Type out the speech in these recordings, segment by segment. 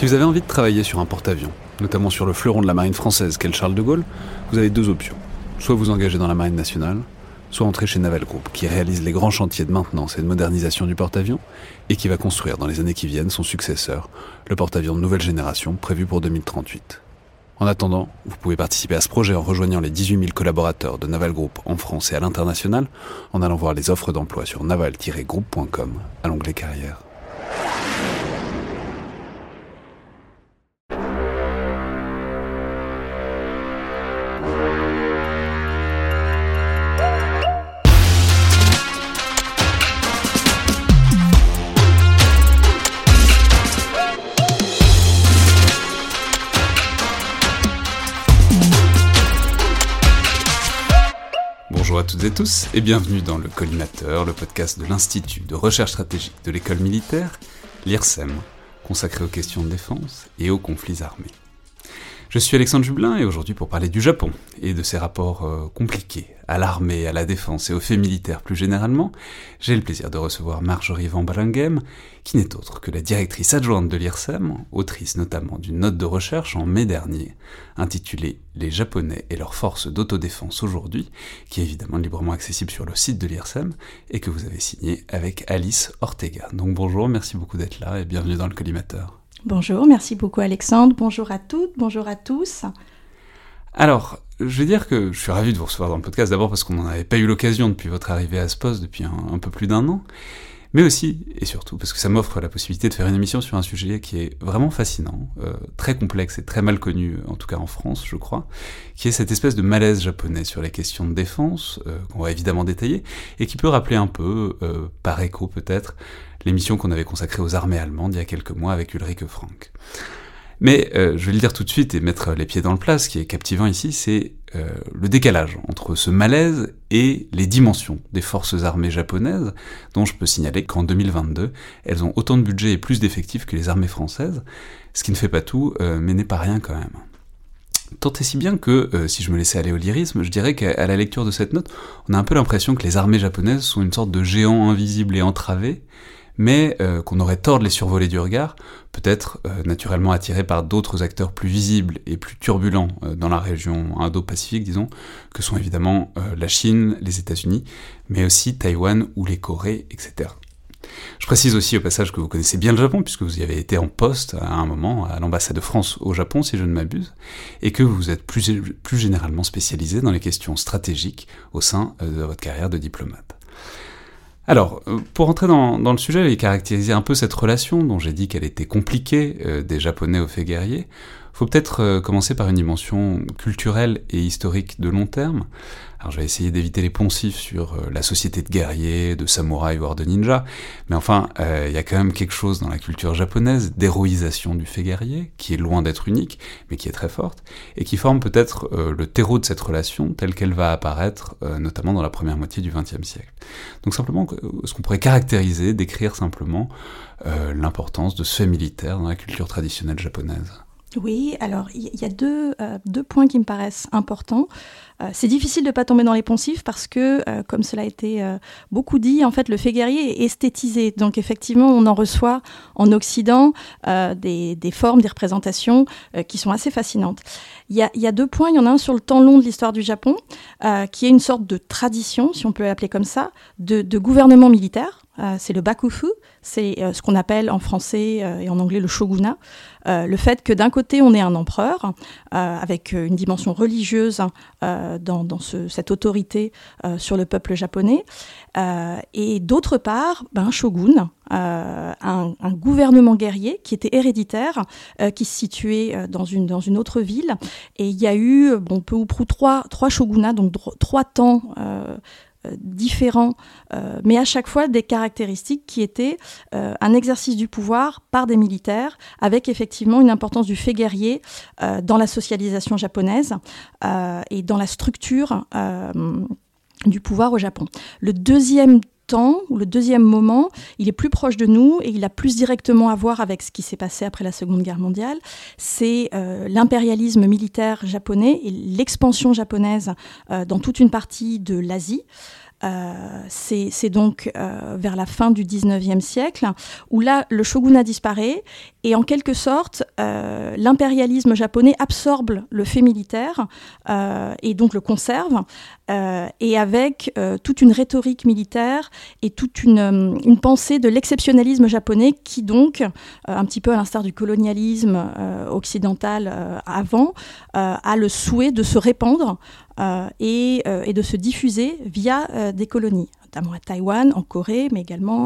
Si vous avez envie de travailler sur un porte-avions, notamment sur le fleuron de la marine française qu'est le Charles de Gaulle, vous avez deux options. Soit vous engagez dans la marine nationale, soit entrer chez Naval Group, qui réalise les grands chantiers de maintenance et de modernisation du porte-avions, et qui va construire dans les années qui viennent son successeur, le porte-avions de nouvelle génération prévu pour 2038. En attendant, vous pouvez participer à ce projet en rejoignant les 18 000 collaborateurs de Naval Group en France et à l'international, en allant voir les offres d'emploi sur naval-group.com à l'onglet carrière. Bonjour à toutes et tous et bienvenue dans le Collimateur, le podcast de l'Institut de recherche stratégique de l'école militaire, l'IRSEM, consacré aux questions de défense et aux conflits armés. Je suis Alexandre Jublin et aujourd'hui pour parler du Japon et de ses rapports compliqués à l'armée, à la défense et aux faits militaires plus généralement, j'ai le plaisir de recevoir Marjorie Van Branghem, qui n'est autre que la directrice adjointe de l'IRSEM, autrice notamment d'une note de recherche en mai dernier, intitulée « Les Japonais et leurs forces d'autodéfense aujourd'hui », qui est évidemment librement accessible sur le site de l'IRSEM et que vous avez signée avec Alice Ortega. Donc bonjour, merci beaucoup d'être là et bienvenue dans le Collimateur. Bonjour, merci beaucoup Alexandre, bonjour à toutes, bonjour à tous. Alors, je vais dire que je suis ravi de vous recevoir dans le podcast, d'abord parce qu'on n'en avait pas eu l'occasion depuis votre arrivée à ce poste depuis un peu plus d'1 an, mais aussi, et surtout, parce que ça m'offre la possibilité de faire une émission sur un sujet qui est vraiment fascinant, très complexe et très mal connu, en tout cas en France, je crois, qui est cette espèce de malaise japonais sur les questions de défense, qu'on va évidemment détailler, et qui peut rappeler un peu, par écho peut-être, l'émission qu'on avait consacrée aux armées allemandes il y a quelques mois avec Ulrike Frank. Mais je vais le dire tout de suite et mettre les pieds dans le plat, ce qui est captivant ici, c'est le décalage entre ce malaise et les dimensions des forces armées japonaises, dont je peux signaler qu'en 2022, elles ont autant de budget et plus d'effectifs que les armées françaises, ce qui ne fait pas tout, mais n'est pas rien quand même. Tant et si bien que, si je me laissais aller au lyrisme, je dirais qu'à la lecture de cette note, on a un peu l'impression que les armées japonaises sont une sorte de géants invisibles et entravés, mais qu'on aurait tort de les survoler du regard, peut-être naturellement attirés par d'autres acteurs plus visibles et plus turbulents dans la région Indo-Pacifique, disons, que sont évidemment la Chine, les États-Unis, mais aussi Taïwan ou les Corées, etc. Je précise aussi au passage que vous connaissez bien le Japon, puisque vous y avez été en poste à un moment à l'ambassade de France au Japon, si je ne m'abuse, et que vous êtes plus généralement spécialisé dans les questions stratégiques au sein de votre carrière de diplomate. Alors, pour entrer dans le sujet et caractériser un peu cette relation dont j'ai dit qu'elle était compliquée des Japonais aux faits guerriers, faut peut-être commencer par une dimension culturelle et historique de long terme. Alors je vais essayer d'éviter les poncifs sur la société de guerriers, de samouraïs voire de ninjas, mais enfin, il y a quand même quelque chose dans la culture japonaise d'héroïsation du fait guerrier, qui est loin d'être unique, mais qui est très forte, et qui forme peut-être le terreau de cette relation telle qu'elle va apparaître, notamment dans la première moitié du XXe siècle. Donc simplement, ce qu'on pourrait caractériser, décrire simplement l'importance de ce fait militaire dans la culture traditionnelle japonaise. Oui, alors il y a deux points qui me paraissent importants. C'est difficile de ne pas tomber dans les poncifs parce que, comme cela a été beaucoup dit, en fait, le fait guerrier est esthétisé. Donc effectivement, on en reçoit en Occident des formes, des représentations qui sont assez fascinantes. Il y a 2 points. Il y en a un sur le temps long de l'histoire du Japon, qui est une sorte de tradition, si on peut l'appeler comme ça, de gouvernement militaire. C'est le bakufu, c'est ce qu'on appelle en français et en anglais le shogunat. Le fait que d'un côté on ait un empereur avec une dimension religieuse dans cette autorité sur le peuple japonais, et d'autre part un shogun, un gouvernement guerrier qui était héréditaire, qui se situait dans une autre ville, et il y a eu peu ou prou trois shogunats, donc 3 temps différents, mais à chaque fois des caractéristiques qui étaient un exercice du pouvoir par des militaires, avec effectivement une importance du fait guerrier dans la socialisation japonaise et dans la structure du pouvoir au Japon. Le deuxième temps, ou le deuxième moment, il est plus proche de nous et il a plus directement à voir avec ce qui s'est passé après la Seconde Guerre mondiale. C'est l'impérialisme militaire japonais et l'expansion japonaise dans toute une partie de l'Asie. C'est donc vers la fin du 19e siècle, où là, le shogunat disparaît, et en quelque sorte, l'impérialisme japonais absorbe le fait militaire, et donc le conserve, et avec toute une rhétorique militaire et toute une pensée de l'exceptionnalisme japonais qui donc, un petit peu à l'instar du colonialisme occidental avant, a le souhait de se répandre et de se diffuser via des colonies, notamment à Taïwan, en Corée, mais également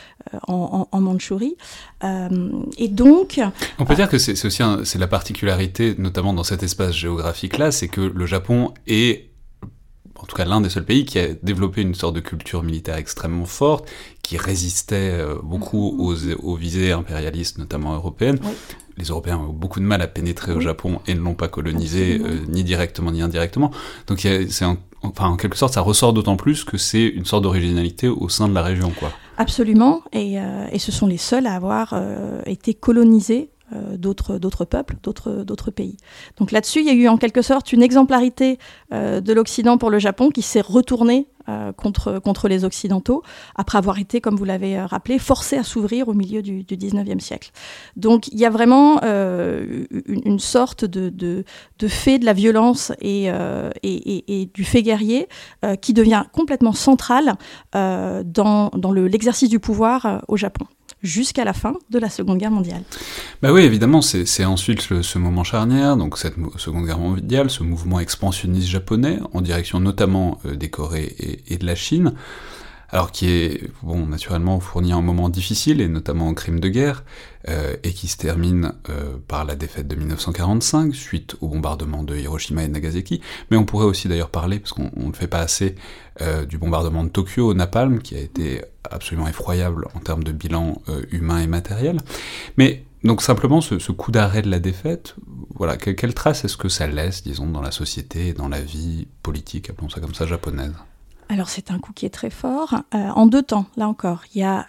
en Mandchourie. Et donc... On peut dire que c'est aussi c'est la particularité, notamment dans cet espace géographique-là, c'est que le Japon est en tout cas l'un des seuls pays qui a développé une sorte de culture militaire extrêmement forte, qui résistait beaucoup aux visées impérialistes, notamment européennes. Oui. Les Européens ont beaucoup de mal à pénétrer au Japon et ne l'ont pas colonisé, ni directement ni indirectement. Donc en quelque sorte, ça ressort d'autant plus que c'est une sorte d'originalité au sein de la région, quoi. Absolument, et ce sont les seuls à avoir été colonisés d'autres peuples, d'autres pays. Donc là-dessus, il y a eu en quelque sorte une exemplarité de l'Occident pour le Japon qui s'est retournée contre les Occidentaux, après avoir été, comme vous l'avez rappelé, forcé à s'ouvrir au milieu du 19e siècle. Donc il y a vraiment une sorte de fait de la violence et du fait guerrier qui devient complètement central dans l'exercice du pouvoir au Japon, jusqu'à la fin de la Seconde Guerre mondiale. Bah oui, évidemment, c'est ensuite ce moment charnière, donc cette Seconde Guerre mondiale, ce mouvement expansionniste japonais, en direction notamment des Corées et de la Chine, alors qui est, bon, naturellement fourni à un moment difficile, et notamment en crime de guerre, et qui se termine par la défaite de 1945, suite au bombardement de Hiroshima et Nagasaki, mais on pourrait aussi d'ailleurs parler, parce qu'on ne fait pas assez, du bombardement de Tokyo au napalm, qui a été absolument effroyable en termes de bilan humain et matériel. Mais donc simplement ce coup d'arrêt de la défaite, voilà, quelle trace est-ce que ça laisse, disons, dans la société et dans la vie politique, appelons ça comme ça, japonaise ? Alors c'est un coup qui est très fort, en deux temps, là encore. Il y a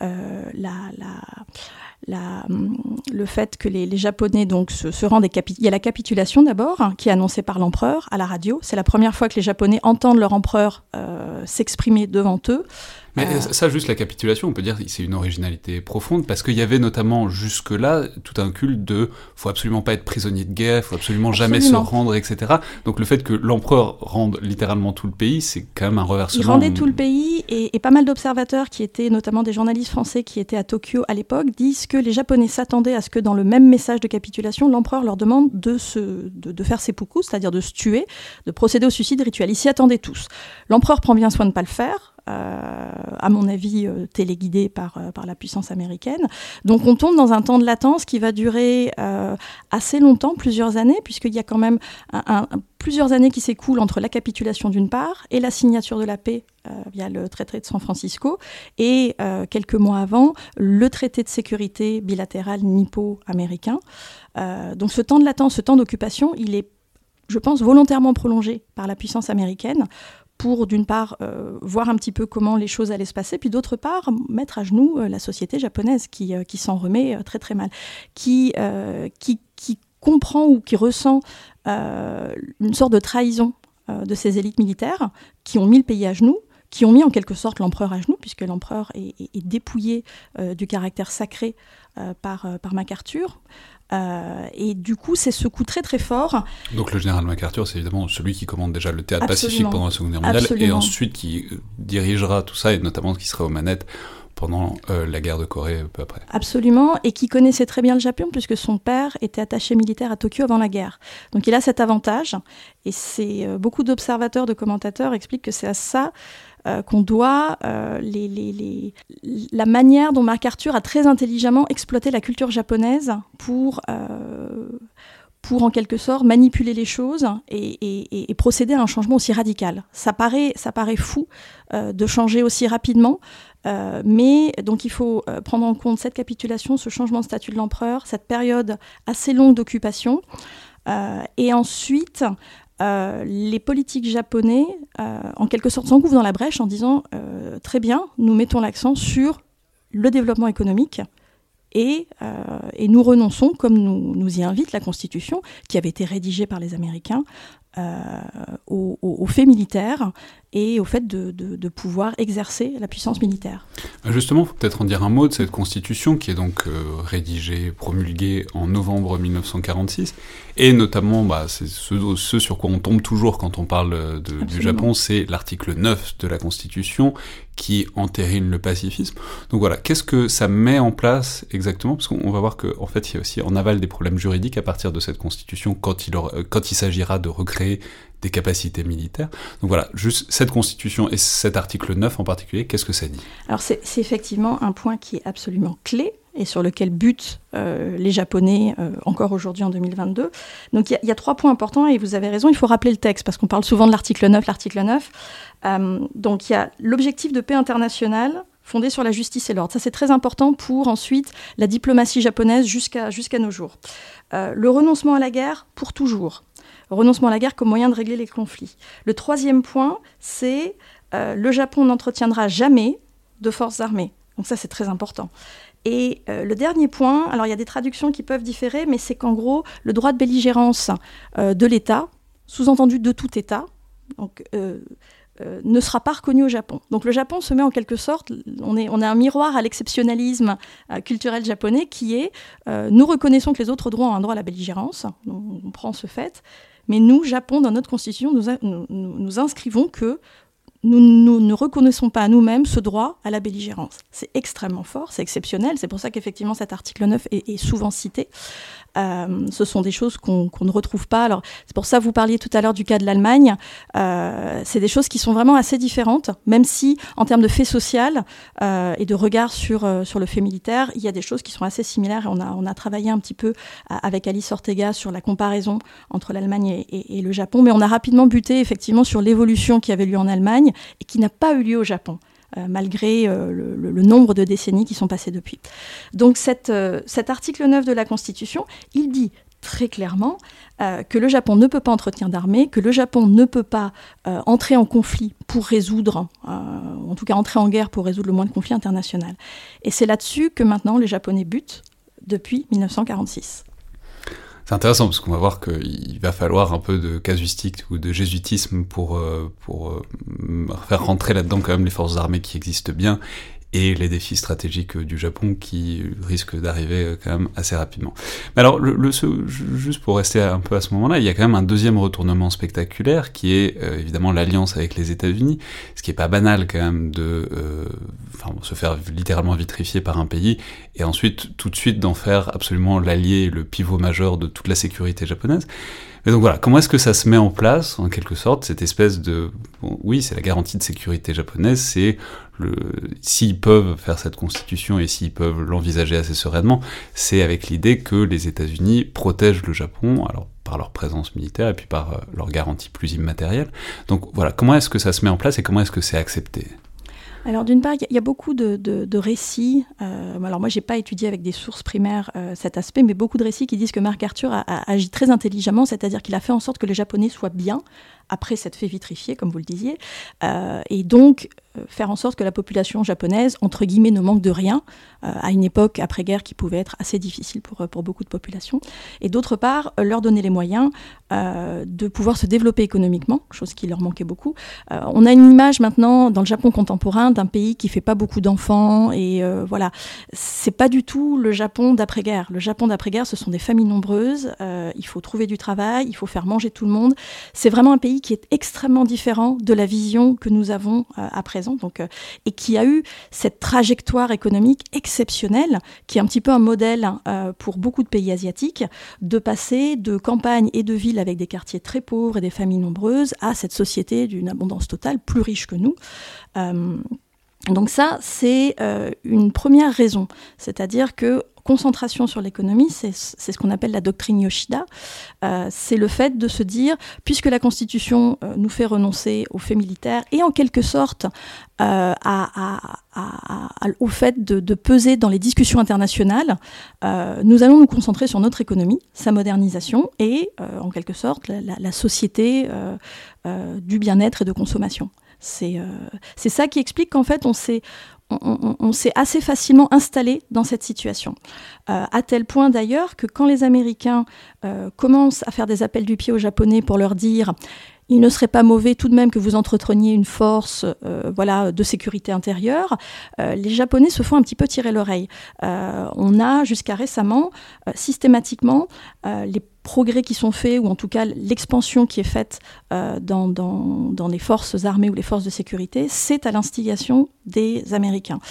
le fait que les Japonais donc, se rendent... Il y a la capitulation d'abord, qui est annoncée par l'empereur à la radio. C'est la première fois que les Japonais entendent leur empereur s'exprimer devant eux. Mais ça, juste la capitulation, on peut dire que c'est une originalité profonde, parce qu'il y avait notamment jusque-là tout un culte de « faut absolument pas être prisonnier de guerre, faut absolument jamais se rendre, etc. » Donc le fait que l'empereur rende littéralement tout le pays, c'est quand même un reversement. Il rendait tout le pays, et pas mal d'observateurs qui étaient, notamment des journalistes français qui étaient à Tokyo à l'époque, disent que les Japonais s'attendaient à ce que dans le même message de capitulation, l'empereur leur demande de faire seppuku, c'est-à-dire de se tuer, de procéder au suicide rituel. Ils s'y attendaient tous. L'empereur prend bien soin de ne pas le faire, à mon avis téléguidé par la puissance américaine. Donc on tombe dans un temps de latence qui va durer assez longtemps, plusieurs années, puisqu'il y a quand même plusieurs années qui s'écoulent entre la capitulation d'une part et la signature de la paix via le traité de San Francisco, et quelques mois avant, le traité de sécurité bilatéral nippo-américain. Donc ce temps de latence, ce temps d'occupation, il est, je pense, volontairement prolongé par la puissance américaine, pour, d'une part, voir un petit peu comment les choses allaient se passer, puis d'autre part, mettre à genoux la société japonaise qui s'en remet très très mal, qui comprend ou qui ressent une sorte de trahison de ces élites militaires qui ont mis le pays à genoux, qui ont mis en quelque sorte l'empereur à genoux, puisque l'empereur est dépouillé du caractère sacré par MacArthur. Et du coup, c'est ce coup très très fort. Donc le général MacArthur, c'est évidemment celui qui commande déjà le théâtre pacifique pendant la Seconde Guerre mondiale, et ensuite qui dirigera tout ça, et notamment qui sera aux manettes pendant la guerre de Corée peu après. Absolument, et qui connaissait très bien le Japon, puisque son père était attaché militaire à Tokyo avant la guerre. Donc il a cet avantage, et beaucoup d'observateurs, de commentateurs expliquent que c'est à ça qu'on doit la manière dont MacArthur a très intelligemment exploité la culture japonaise pour en quelque sorte manipuler les choses et procéder à un changement aussi radical. Ça paraît fou de changer aussi rapidement, mais donc il faut prendre en compte cette capitulation, ce changement de statut de l'empereur, cette période assez longue d'occupation, et ensuite les politiques japonais, en quelque sorte, s'engouffrent dans la brèche en disant très bien, nous mettons l'accent sur le développement économique et nous renonçons, comme nous y invite la Constitution, qui avait été rédigée par les Américains, aux faits militaires et au fait de pouvoir exercer la puissance militaire. Justement, il faut peut-être en dire un mot de cette constitution qui est donc rédigée, promulguée en novembre 1946, et notamment, c'est ce sur quoi on tombe toujours quand on parle du Japon, c'est l'article 9 de la constitution qui entérine le pacifisme. Donc voilà, qu'est-ce que ça met en place exactement ? Parce qu'on va voir qu'en fait, il y a aussi en aval des problèmes juridiques à partir de cette constitution quand il s'agira de recréer des capacités militaires. Donc voilà, juste cette constitution et cet article 9 en particulier, qu'est-ce que ça dit ? Alors c'est effectivement un point qui est absolument clé et sur lequel butent les Japonais encore aujourd'hui en 2022. Donc il y a 3 points importants et vous avez raison, il faut rappeler le texte parce qu'on parle souvent de l'article 9. Donc il y a l'objectif de paix internationale fondé sur la justice et l'ordre. Ça, c'est très important pour ensuite la diplomatie japonaise jusqu'à nos jours. Le renoncement à la guerre pour toujours. Renoncement à la guerre comme moyen de régler les conflits. Le 3e point, c'est le Japon n'entretiendra jamais de forces armées. Donc ça, c'est très important. Et le dernier point, alors il y a des traductions qui peuvent différer, mais c'est qu'en gros, le droit de belligérance de l'État, sous-entendu de tout État, donc, ne sera pas reconnu au Japon. Donc le Japon se met en quelque sorte, on a un miroir à l'exceptionnalisme culturel japonais qui est, nous reconnaissons que les autres droits ont un droit à la belligérance, on prend ce fait, mais nous, Japon, dans notre constitution, nous inscrivons que nous ne reconnaissons pas à nous-mêmes ce droit à la belligérance. C'est extrêmement fort, c'est exceptionnel, c'est pour ça qu'effectivement cet article 9 est souvent cité. Ce sont des choses qu'on ne retrouve pas. Alors, c'est pour ça que vous parliez tout à l'heure du cas de l'Allemagne. C'est des choses qui sont vraiment assez différentes, même si, en termes de fait social et de regard sur le fait militaire, il y a des choses qui sont assez similaires. Et on a travaillé un petit peu avec Alice Ortega sur la comparaison entre l'Allemagne et le Japon, mais on a rapidement buté effectivement sur l'évolution qui avait lieu en Allemagne et qui n'a pas eu lieu au Japon. Malgré le nombre de décennies qui sont passées depuis. Donc cet article 9 de la Constitution, il dit très clairement que le Japon ne peut pas entretenir d'armée, que le Japon ne peut pas entrer en conflit pour résoudre, en tout cas entrer en guerre pour résoudre le moins de conflits internationaux. Et c'est là-dessus que maintenant les Japonais butent depuis 1946. C'est intéressant parce qu'on va voir qu'il va falloir un peu de casuistique ou de jésuitisme pour faire rentrer là-dedans quand même les forces armées qui existent bien et les défis stratégiques du Japon qui risquent d'arriver quand même assez rapidement. Mais alors, juste pour rester un peu à ce moment-là, il y a quand même un deuxième retournement spectaculaire qui est évidemment l'alliance avec les États-Unis, ce qui est pas banal quand même de se faire littéralement vitrifier par un pays et ensuite tout de suite d'en faire absolument l'allié et le pivot majeur de toute la sécurité japonaise. Mais donc voilà, comment est-ce que ça se met en place, en quelque sorte, cette espèce de... oui, c'est la garantie de sécurité japonaise, c'est s'ils peuvent faire cette constitution et s'ils peuvent l'envisager assez sereinement, c'est avec l'idée que les États-Unis protègent le Japon, alors par leur présence militaire et puis par leur garantie plus immatérielle. Donc voilà, comment est-ce que ça se met en place et comment est-ce que c'est accepté ? Alors d'une part, il y a beaucoup de récits. Alors moi, j'ai pas étudié avec des sources primaires cet aspect, mais beaucoup de récits qui disent que MacArthur a agi très intelligemment, c'est-à-dire qu'il a fait en sorte que les Japonais soient bien après s'être fait vitrifier, comme vous le disiez, et donc faire en sorte que la population japonaise, entre guillemets, ne manque de rien, à une époque après-guerre qui pouvait être assez difficile pour beaucoup de populations, et d'autre part, leur donner les moyens de pouvoir se développer économiquement, chose qui leur manquait beaucoup. On a une image maintenant, dans le Japon contemporain, d'un pays qui fait pas beaucoup d'enfants, et voilà, c'est pas du tout le Japon d'après-guerre. Le Japon d'après-guerre, ce sont des familles nombreuses, il faut trouver du travail, il faut faire manger tout le monde. C'est vraiment un pays qui est extrêmement différent de la vision que nous avons à présent, donc, et qui a eu cette trajectoire économique exceptionnelle, qui est un petit peu un modèle pour beaucoup de pays asiatiques, de passer de campagne et de ville avec des quartiers très pauvres et des familles nombreuses à cette société d'une abondance totale plus riche que nous. Donc ça, c'est une première raison, c'est-à-dire que concentration sur l'économie, c'est ce qu'on appelle la doctrine Yoshida. C'est le fait de se dire, puisque la Constitution nous fait renoncer aux faits militaires et en quelque sorte au fait de peser dans les discussions internationales, nous allons nous concentrer sur notre économie, sa modernisation et en quelque sorte la société du bien-être et de consommation. C'est ça qui explique qu'en fait on s'est assez facilement installé dans cette situation. À tel point d'ailleurs que quand les Américains commencent à faire des appels du pied aux Japonais pour leur dire il ne serait pas mauvais tout de même que vous entreteniez une force de sécurité intérieure. Les Japonais se font un petit peu tirer l'oreille. On a jusqu'à récemment systématiquement les progrès qui sont faits, ou en tout cas l'expansion qui est faite dans les forces armées ou les forces de sécurité, c'est à l'instigation des Américains.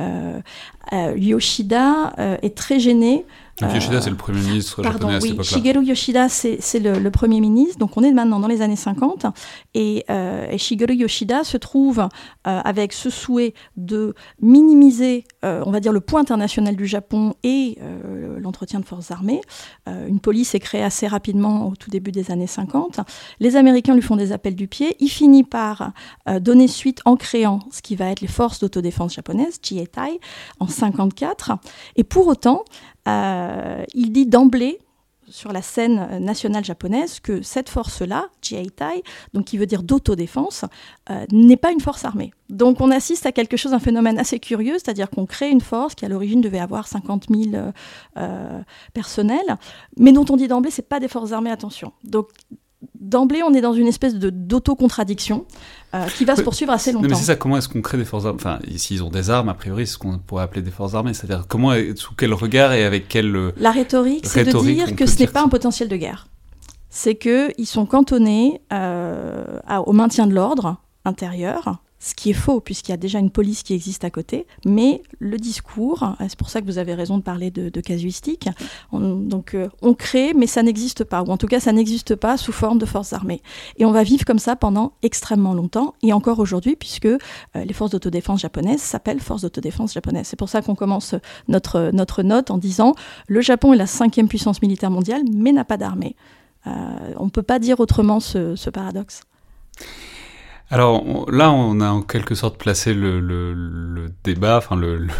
Yoshida est très gêné. Donc Yoshida, c'est le Premier ministre japonais à cette époque-là. Shigeru Yoshida, c'est le Premier ministre. Donc on est maintenant dans les années 50. Et Shigeru Yoshida se trouve avec ce souhait de minimiser, on va dire, le poids international du Japon et l'entretien de forces armées. Une police est créée assez rapidement au tout début des années 50. Les Américains lui font des appels du pied. Il finit par donner suite en créant ce qui va être les forces d'autodéfense japonaises, Jieitai, en 54. Et pour autant, il dit d'emblée sur la scène nationale japonaise que cette force-là, Jieitai, donc qui veut dire d'autodéfense, n'est pas une force armée. Donc on assiste à quelque chose, un phénomène assez curieux, c'est-à-dire qu'on crée une force qui à l'origine devait avoir 50 000 personnels, mais dont on dit d'emblée c'est pas des forces armées, attention. Donc d'emblée, on est dans une espèce d'auto-contradiction qui va se poursuivre assez longtemps. Mais c'est ça, comment est-ce qu'on crée des forces armées ? Enfin, s'ils ont des armes, a priori, c'est ce qu'on pourrait appeler des forces armées. C'est-à-dire, sous quel regard et avec quelle La rhétorique, c'est de dire que ce n'est pas un potentiel de guerre. C'est qu'ils sont cantonnés au maintien de l'ordre intérieur, ce qui est faux, puisqu'il y a déjà une police qui existe à côté, mais le discours, c'est pour ça que vous avez raison de parler de casuistique, on crée, mais ça n'existe pas, ou en tout cas ça n'existe pas sous forme de forces armées. Et on va vivre comme ça pendant extrêmement longtemps, et encore aujourd'hui, puisque les forces d'autodéfense japonaises s'appellent forces d'autodéfense japonaises. C'est pour ça qu'on commence notre note en disant « Le Japon est la 5e puissance militaire mondiale, mais n'a pas d'armée ». On ne peut pas dire autrement ce paradoxe. Alors là, on a en quelque sorte placé le débat, enfin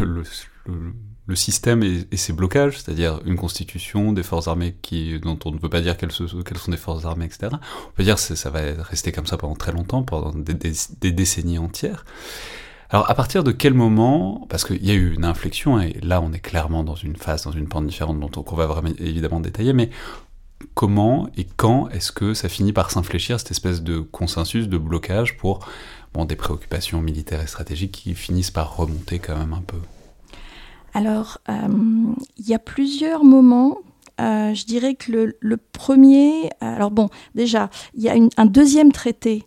le système et ses blocages, c'est-à-dire une constitution, des forces armées dont on ne peut pas dire quelles sont des forces armées, etc. On peut dire que ça va rester comme ça pendant très longtemps, pendant des décennies entières. Alors à partir de quel moment, parce qu'il y a eu une inflexion, et là on est clairement dans une phase, dans une pente différente dont on va vraiment évidemment détailler, mais comment et quand est-ce que ça finit par s'infléchir, cette espèce de consensus, de blocage pour des préoccupations militaires et stratégiques qui finissent par remonter quand même un peu ? Alors, il y a plusieurs moments. Je dirais que le premier... Alors bon, déjà, il y a un deuxième traité,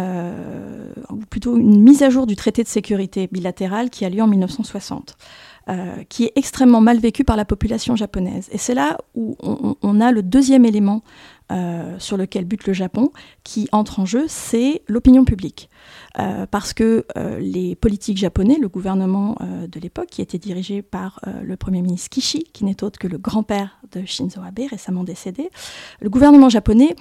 ou plutôt une mise à jour du traité de sécurité bilatérale qui a lieu en 1960. Qui est extrêmement mal vécu par la population japonaise. Et c'est là où on a le deuxième élément sur lequel bute le Japon, qui entre en jeu, c'est l'opinion publique. Parce que les politiques japonais, le gouvernement de l'époque, qui était dirigé par le Premier ministre Kishi, qui n'est autre que le grand-père de Shinzo Abe, récemment décédé, le gouvernement japonais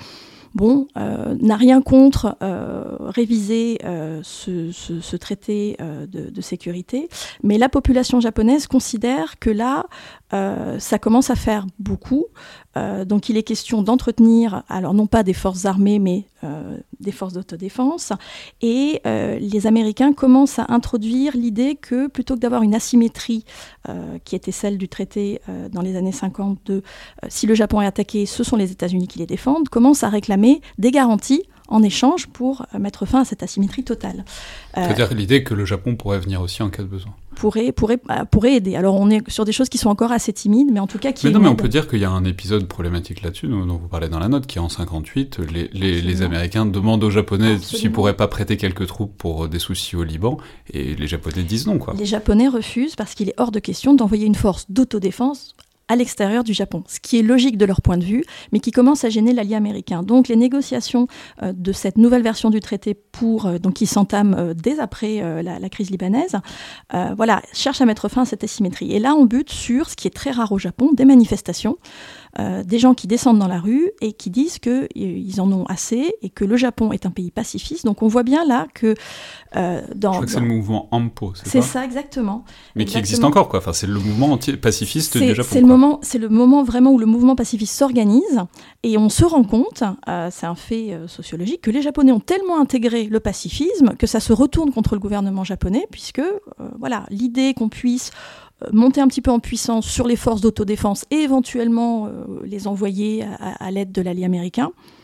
n'a rien contre réviser ce traité de sécurité, mais la population japonaise considère que là, ça commence à faire beaucoup. Donc il est question d'entretenir, alors non pas des forces armées, mais des forces d'autodéfense. Et les Américains commencent à introduire l'idée que plutôt que d'avoir une asymétrie qui était celle du traité dans les années 50 si le Japon est attaqué, ce sont les États-Unis qui les défendent, commencent à réclamer des garanties en échange pour mettre fin à cette asymétrie totale. C'est-à-dire l'idée que le Japon pourrait venir aussi en cas de besoin. Pourrait aider. Alors on est sur des choses qui sont encore assez timides, mais en tout cas qui... Mais on peut dire qu'il y a un épisode problématique là-dessus, dont vous parlez dans la note, qui est en 58, les Américains demandent aux Japonais s'ils ne pourraient pas prêter quelques troupes pour des soucis au Liban, et les Japonais disent non, quoi. Les Japonais refusent parce qu'il est hors de question d'envoyer une force d'autodéfense à l'extérieur du Japon, ce qui est logique de leur point de vue, mais qui commence à gêner l'allié américain. Donc les négociations de cette nouvelle version du traité qui s'entame dès après la crise libanaise, cherchent à mettre fin à cette asymétrie. Et là, on bute sur, ce qui est très rare au Japon, des manifestations, des gens qui descendent dans la rue et qui disent qu'ils en ont assez et que le Japon est un pays pacifiste. Donc on voit bien là que... Je crois que c'est le mouvement Ampo, c'est ça ? C'est ça, exactement. Mais qui existe encore, quoi. Enfin, c'est le mouvement pacifiste du Japon. C'est le moment vraiment où le mouvement pacifiste s'organise et on se rend compte, c'est un fait sociologique, que les Japonais ont tellement intégré le pacifisme que ça se retourne contre le gouvernement japonais, puisque l'idée qu'on puisse monter un petit peu en puissance sur les forces d'autodéfense et éventuellement les envoyer à l'aide de l'allié américain,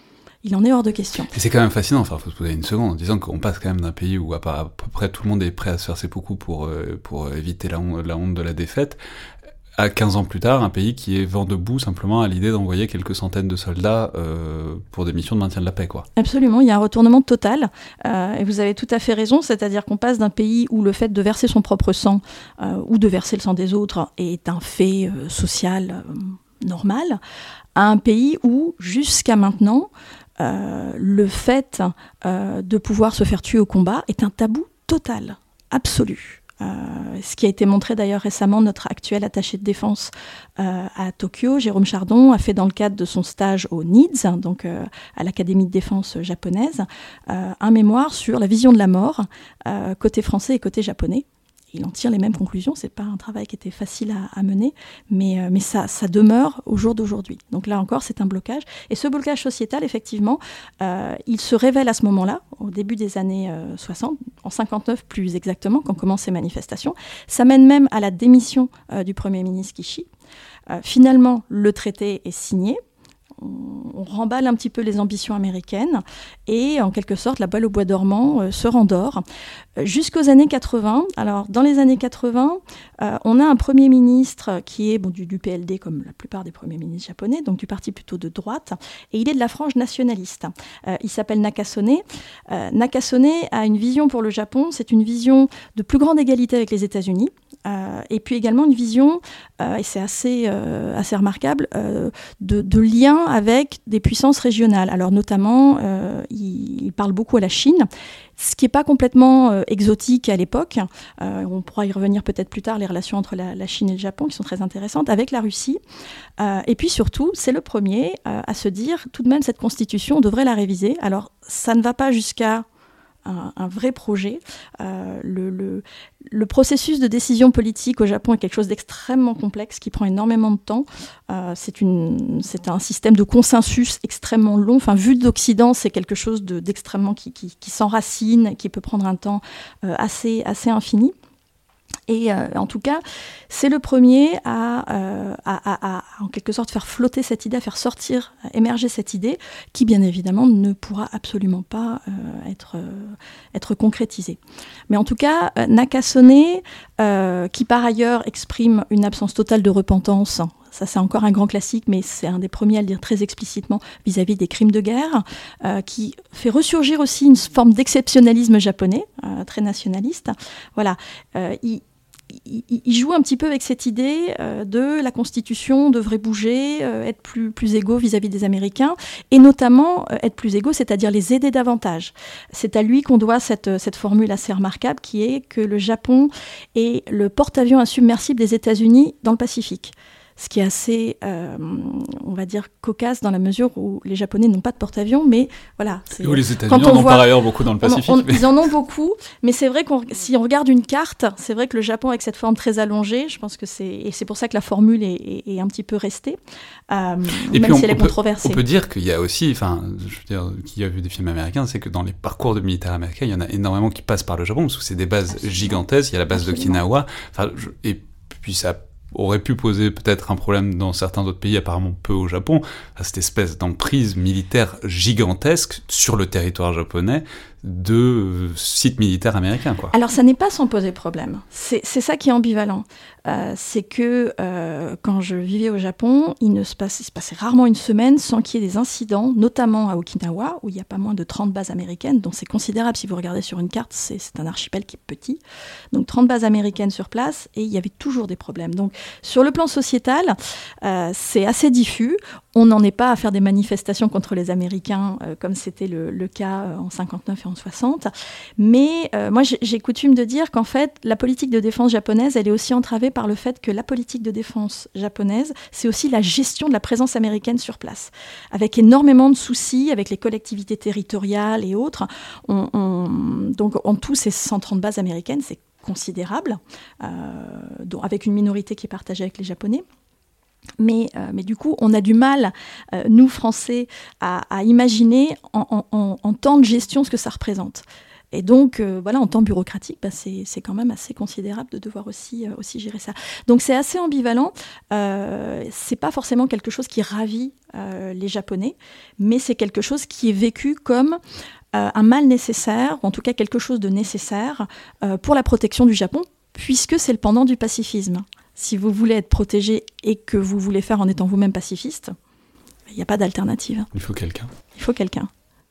Il en est hors de question. Et c'est quand même fascinant, il faut se poser une seconde en disant qu'on passe quand même d'un pays où à peu près tout le monde est prêt à se faire ses coups pour éviter la honte de la défaite, à 15 ans plus tard, un pays qui est vent debout simplement à l'idée d'envoyer quelques centaines de soldats pour des missions de maintien de la paix, quoi. Absolument, il y a un retournement total, et vous avez tout à fait raison, c'est-à-dire qu'on passe d'un pays où le fait de verser son propre sang ou de verser le sang des autres est un fait social normal, à un pays où, jusqu'à maintenant, le fait de pouvoir se faire tuer au combat est un tabou total, absolu. Ce qui a été montré d'ailleurs récemment, notre actuel attaché de défense à Tokyo, Jérôme Chardon, a fait dans le cadre de son stage au NIDS, donc à l'Académie de défense japonaise, un mémoire sur la vision de la mort, côté français et côté japonais. Il en tire les mêmes conclusions, c'est pas un travail qui était facile à mener, mais ça demeure au jour d'aujourd'hui. Donc là encore, c'est un blocage. Et ce blocage sociétal, effectivement, il se révèle à ce moment-là, au début des années 60, en 59 plus exactement, quand commencent ces manifestations. Ça mène même à la démission du Premier ministre Kishi. Finalement, le traité est signé. On remballe un petit peu les ambitions américaines et en quelque sorte la balle au bois dormant se rendort jusqu'aux années 80. Alors dans les années 80, on a un Premier ministre qui est du PLD comme la plupart des premiers ministres japonais, donc du parti plutôt de droite, et il est de la frange nationaliste. Il s'appelle Nakasone. Nakasone a une vision pour le Japon, c'est une vision de plus grande égalité avec les États-Unis. Et puis également une vision, et c'est assez remarquable, de lien avec des puissances régionales. Alors notamment, il parle beaucoup à la Chine, ce qui n'est pas complètement exotique à l'époque. On pourra y revenir peut-être plus tard, les relations entre la Chine et le Japon qui sont très intéressantes, avec la Russie. Et puis surtout, c'est le premier à se dire, tout de même, cette constitution, on devrait la réviser. Alors ça ne va pas jusqu'à un vrai projet. Le processus de décision politique au Japon est quelque chose d'extrêmement complexe qui prend énormément de temps. C'est un système de consensus extrêmement long. Enfin, vu d'Occident, c'est quelque chose d'extrêmement qui s'enracine, qui peut prendre un temps assez infini. Et en tout cas, c'est le premier à en quelque sorte faire flotter cette idée, à faire sortir, à émerger cette idée, qui bien évidemment ne pourra absolument pas être concrétisée. Mais en tout cas, Nakasone, qui par ailleurs exprime une absence totale de repentance, ça c'est encore un grand classique, mais c'est un des premiers à le dire très explicitement vis-à-vis des crimes de guerre, qui fait ressurgir aussi une forme d'exceptionnalisme japonais, très nationaliste. Voilà, il joue un petit peu avec cette idée de la Constitution devrait bouger, être plus égaux vis-à-vis des Américains, et notamment être plus égaux, c'est-à-dire les aider davantage. C'est à lui qu'on doit cette formule assez remarquable qui est que le Japon est le porte-avions insubmersible des États-Unis dans le Pacifique. Ce qui est assez, on va dire, cocasse dans la mesure où les Japonais n'ont pas de porte-avions, mais voilà. Où les États-Unis en ont par ailleurs beaucoup dans le Pacifique. Ils en ont beaucoup, mais c'est vrai que si on regarde une carte, c'est vrai que le Japon avec cette forme très allongée, je pense que c'est pour ça que la formule est un petit peu restée, même si elle est controversée. On peut dire qu'il y a aussi, qui a vu des films américains, c'est que dans les parcours de militaires américains, il y en a énormément qui passent par le Japon, parce que c'est des bases gigantesques, il y a la base d'Okinawa, et puis ça aurait pu poser peut-être un problème dans certains autres pays, apparemment peu au Japon, cette espèce d'emprise militaire gigantesque sur le territoire japonais de sites militaires américains, quoi. Alors ça n'est pas sans poser problème, c'est ça qui est ambivalent. C'est que quand je vivais au Japon, il se passait rarement une semaine sans qu'il y ait des incidents, notamment à Okinawa, où il y a pas moins de 30 bases américaines, donc c'est considérable si vous regardez sur une carte, c'est un archipel qui est petit. Donc 30 bases américaines sur place, et il y avait toujours des problèmes. Donc sur le plan sociétal, c'est assez diffus. On n'en est pas à faire des manifestations contre les Américains, comme c'était le cas en 59 et en 60. Mais moi, j'ai coutume de dire qu'en fait, la politique de défense japonaise, elle est aussi entravée par le fait que la politique de défense japonaise, c'est aussi la gestion de la présence américaine sur place, avec énormément de soucis avec les collectivités territoriales et autres. Donc en tout, ces 130 bases américaines, c'est considérable, avec une minorité qui est partagée avec les Japonais. Mais du coup, on a du mal, nous Français, à imaginer en temps de gestion ce que ça représente. Et donc, voilà, en temps bureaucratique, c'est quand même assez considérable de devoir aussi gérer ça. Donc, c'est assez ambivalent. C'est pas forcément quelque chose qui ravit les Japonais, mais c'est quelque chose qui est vécu comme un mal nécessaire, ou en tout cas quelque chose de nécessaire pour la protection du Japon, puisque c'est le pendant du pacifisme. Si vous voulez être protégé et que vous voulez faire en étant vous-même pacifiste, il n'y a pas d'alternative. Il faut quelqu'un. Il faut quelqu'un.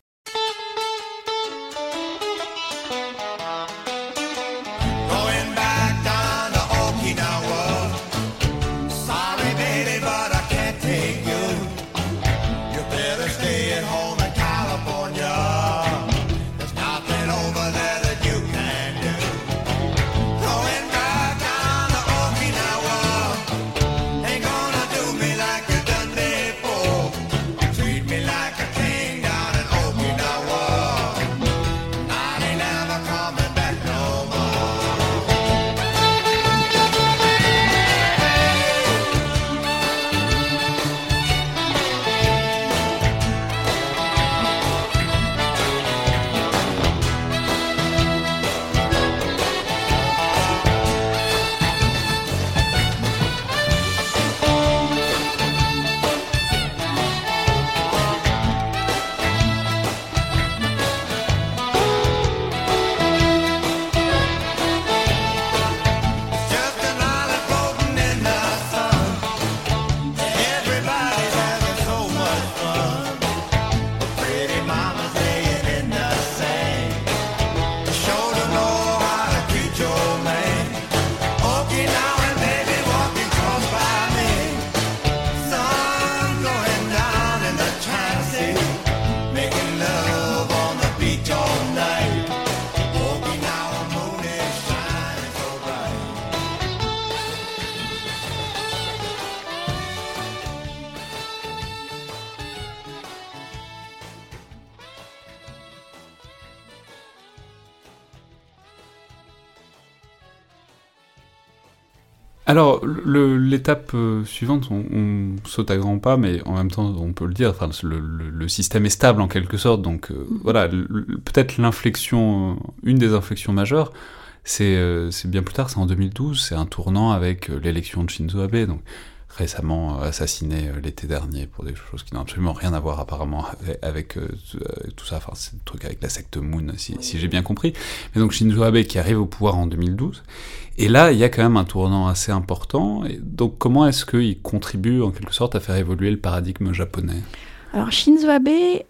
Alors, l'étape suivante, on saute à grands pas, mais en même temps, on peut le dire, enfin, le système est stable en quelque sorte, donc voilà, peut-être l'inflexion, une des inflexions majeures, c'est bien plus tard, c'est en 2012, c'est un tournant avec l'élection de Shinzo Abe, donc récemment assassiné l'été dernier pour des choses qui n'ont absolument rien à voir apparemment avec tout ça, enfin c'est le truc avec la secte Moon si j'ai bien compris, mais donc Shinzo Abe qui arrive au pouvoir en 2012, et là il y a quand même un tournant assez important, et donc comment est-ce qu'il contribue en quelque sorte à faire évoluer le paradigme japonais ? Alors Shinzo Abe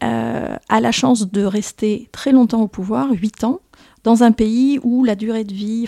a la chance de rester très longtemps au pouvoir, 8 ans, dans un pays où la durée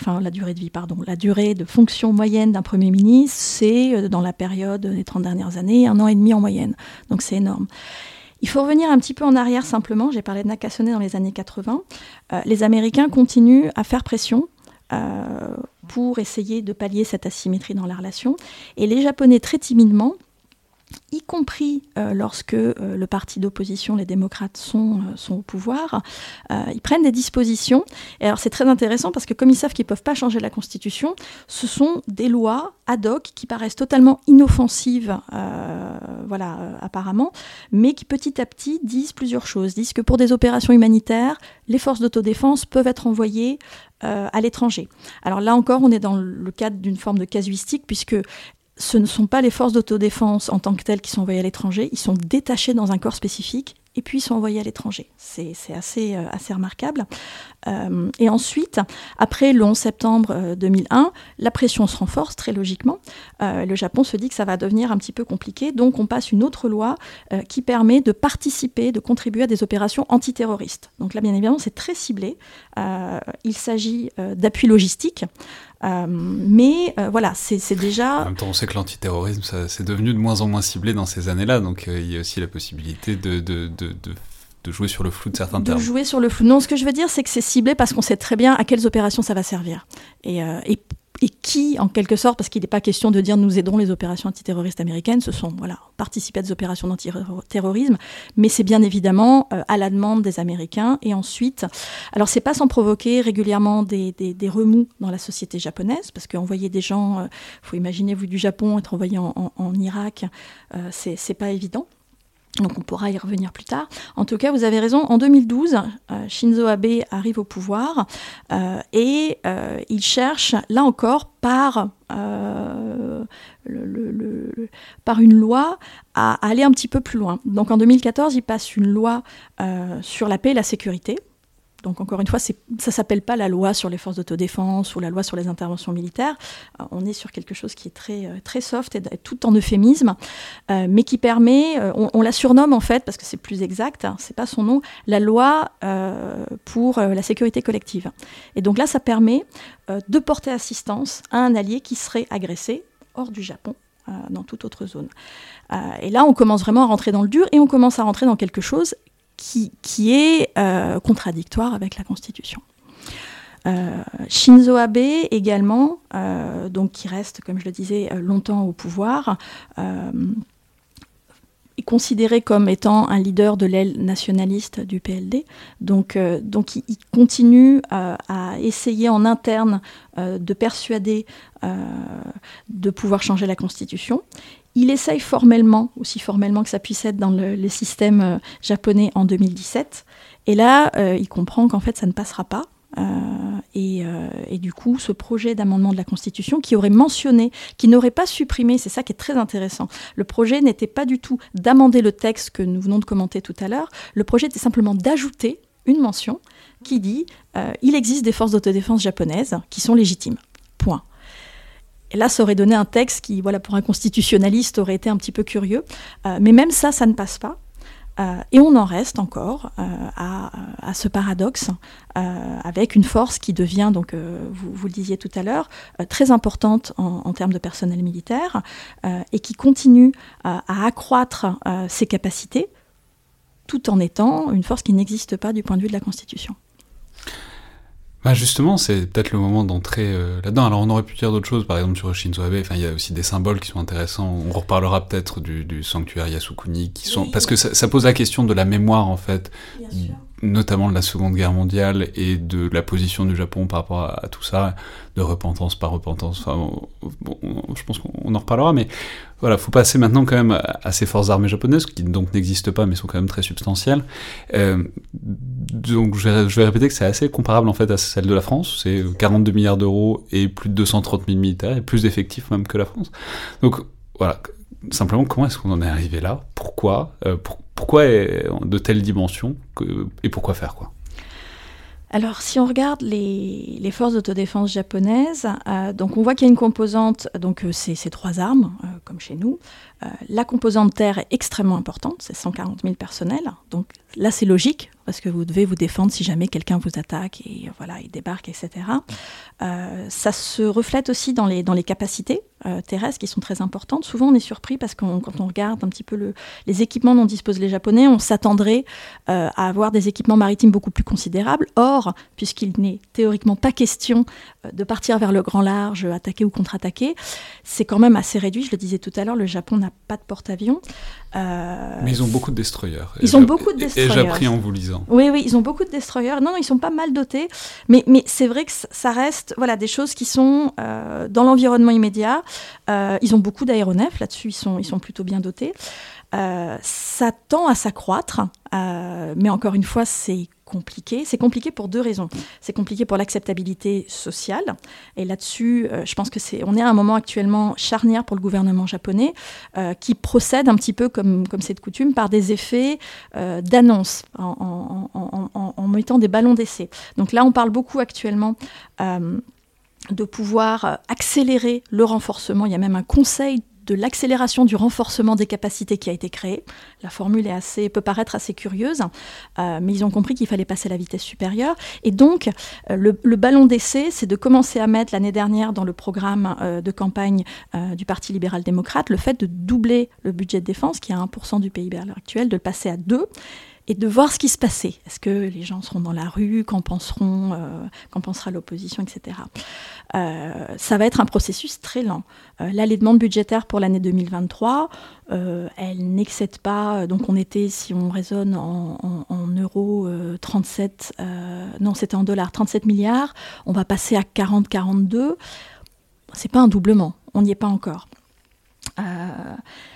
de fonction moyenne d'un Premier ministre, c'est, dans la période des 30 dernières années, 1 an et demi en moyenne. Donc c'est énorme. Il faut revenir un petit peu en arrière simplement. J'ai parlé de Nakasone dans les années 80. Les Américains continuent à faire pression pour essayer de pallier cette asymétrie dans la relation. Et les Japonais, très timidement, y compris lorsque le parti d'opposition, les démocrates, sont au pouvoir, ils prennent des dispositions. Et alors c'est très intéressant parce que comme ils savent qu'ils ne peuvent pas changer la Constitution, ce sont des lois ad hoc qui paraissent totalement inoffensives, apparemment, mais qui petit à petit disent plusieurs choses. Disent que pour des opérations humanitaires, les forces d'autodéfense peuvent être envoyées à l'étranger. Alors là encore, on est dans le cadre d'une forme de casuistique, puisque ce ne sont pas les forces d'autodéfense en tant que telles qui sont envoyées à l'étranger, ils sont détachés dans un corps spécifique et puis ils sont envoyés à l'étranger. C'est assez remarquable. Et ensuite, après le 11 septembre 2001, la pression se renforce très logiquement. Le Japon se dit que ça va devenir un petit peu compliqué, donc on passe une autre loi qui permet de participer, de contribuer à des opérations antiterroristes. Donc là, bien évidemment, c'est très ciblé. Il s'agit d'appui logistique. Mais voilà, c'est déjà... En même temps, on sait que l'antiterrorisme, c'est devenu de moins en moins ciblé dans ces années-là, donc il y a aussi la possibilité de jouer sur le flou de certains termes. De jouer sur le flou. Non, ce que je veux dire, c'est que c'est ciblé parce qu'on sait très bien à quelles opérations ça va servir. Et qui, en quelque sorte, parce qu'il n'est pas question de dire nous aiderons les opérations antiterroristes américaines, ce sont, participer à des opérations d'antiterrorisme, mais c'est bien évidemment à la demande des Américains. Et ensuite, alors c'est pas sans provoquer régulièrement des remous dans la société japonaise, parce qu'envoyer des gens, faut imaginer vous du Japon être envoyé en Irak, c'est pas évident. Donc on pourra y revenir plus tard. En tout cas, vous avez raison, en 2012, Shinzo Abe arrive au pouvoir et il cherche, là encore, par une loi, à aller un petit peu plus loin. Donc en 2014, il passe une loi sur la paix et la sécurité. Donc encore une fois, ça ne s'appelle pas la loi sur les forces d'autodéfense ou la loi sur les interventions militaires. On est sur quelque chose qui est très, très soft et tout en euphémisme, mais qui permet, on la surnomme en fait, parce que c'est plus exact, hein, c'est pas son nom, la loi pour la sécurité collective. Et donc là, ça permet de porter assistance à un allié qui serait agressé hors du Japon, dans toute autre zone. Et là, on commence vraiment à rentrer dans le dur et on commence à rentrer dans quelque chose qui est contradictoire avec la Constitution. Shinzo Abe également, donc qui reste, comme je le disais, longtemps au pouvoir, est considéré comme étant un leader de l'aile nationaliste du PLD. Donc il continue à essayer en interne de persuader de pouvoir changer la Constitution. Il essaye formellement, aussi formellement que ça puisse être dans le système japonais en 2017. Et là, il comprend qu'en fait, ça ne passera pas. Et du coup, ce projet d'amendement de la Constitution qui aurait mentionné, qui n'aurait pas supprimé, c'est ça qui est très intéressant, le projet n'était pas du tout d'amender le texte que nous venons de commenter tout à l'heure, le projet était simplement d'ajouter une mention qui dit il existe des forces d'autodéfense japonaises qui sont légitimes. Point. Et là, ça aurait donné un texte qui, voilà, pour un constitutionnaliste, aurait été un petit peu curieux. Mais même ça ne passe pas. Et on en reste encore à ce paradoxe, avec une force qui devient, donc, vous le disiez tout à l'heure, très importante en termes de personnel militaire, et qui continue à accroître ses capacités, tout en étant une force qui n'existe pas du point de vue de la Constitution. Bah justement, c'est peut-être le moment d'entrer là-dedans. Alors on aurait pu dire d'autres choses, par exemple sur Shinzo Abe, il y a aussi des symboles qui sont intéressants. On reparlera peut-être du sanctuaire Yasukuni, parce que ça pose la question de la mémoire, en fait, notamment de la Seconde Guerre mondiale et de la position du Japon par rapport à tout ça, de repentance par repentance. Enfin, je pense qu'on en reparlera, mais voilà, faut passer maintenant quand même à ces forces armées japonaises, qui donc n'existent pas, mais sont quand même très substantielles. Donc je vais répéter que c'est assez comparable en fait à celle de la France, c'est 42 milliards d'euros et plus de 230 000 militaires, et plus d'effectifs même que la France. Donc voilà, simplement comment est-ce qu'on en est arrivé là ? Pourquoi de telles dimensions et pourquoi faire quoi ? Alors, si on regarde les forces d'autodéfense japonaises, donc on voit qu'il y a une composante, donc c'est 3 armes, comme chez nous. La composante terre est extrêmement importante, c'est 140 000 personnels. Donc là, c'est logique, parce que vous devez vous défendre si jamais quelqu'un vous attaque et voilà, il débarque, etc. Ça se reflète aussi dans les capacités terrestres qui sont très importantes. Souvent, on est surpris parce que quand on regarde un petit peu les équipements dont disposent les Japonais, on s'attendrait à avoir des équipements maritimes beaucoup plus considérables. Or, puisqu'il n'est théoriquement pas question de partir vers le grand large, attaquer ou contre-attaquer, c'est quand même assez réduit. Je le disais tout à l'heure, le Japon n'a pas de porte-avions. Mais ils ont beaucoup de destroyers. Ils ont beaucoup de destroyers. Et j'ai appris en vous lisant. Oui, ils ont beaucoup de destroyers. Non, ils sont pas mal dotés. Mais c'est vrai que ça reste des choses qui sont dans l'environnement immédiat. Ils ont beaucoup d'aéronefs. Là-dessus, ils sont plutôt bien dotés. Ça tend à s'accroître. Mais encore une fois, c'est compliqué. C'est compliqué pour 2 raisons. C'est compliqué pour l'acceptabilité sociale. Et là-dessus, je pense on est à un moment actuellement charnière pour le gouvernement japonais qui procède un petit peu comme c'est de coutume par des effets d'annonce en mettant des ballons d'essai. Donc là, on parle beaucoup actuellement de pouvoir accélérer le renforcement. Il y a même un conseil de l'accélération du renforcement des capacités qui a été créée. La formule peut paraître assez curieuse, mais ils ont compris qu'il fallait passer à la vitesse supérieure. Et donc, le ballon d'essai, c'est de commencer à mettre l'année dernière dans le programme de campagne du Parti libéral-démocrate le fait de doubler le budget de défense, qui est à 1% du PIB à l'heure actuelle, de le passer à 2%. Et de voir ce qui se passait. Est-ce que les gens seront dans la rue, qu'en pensera l'opposition, etc. Ça va être un processus très lent. Là, les demandes budgétaires pour l'année 2023, elles n'excèdent pas, donc on était, si on raisonne en euros, 37, non c'était en dollars, 37 milliards, on va passer à 40-42, c'est pas un doublement, on n'y est pas encore.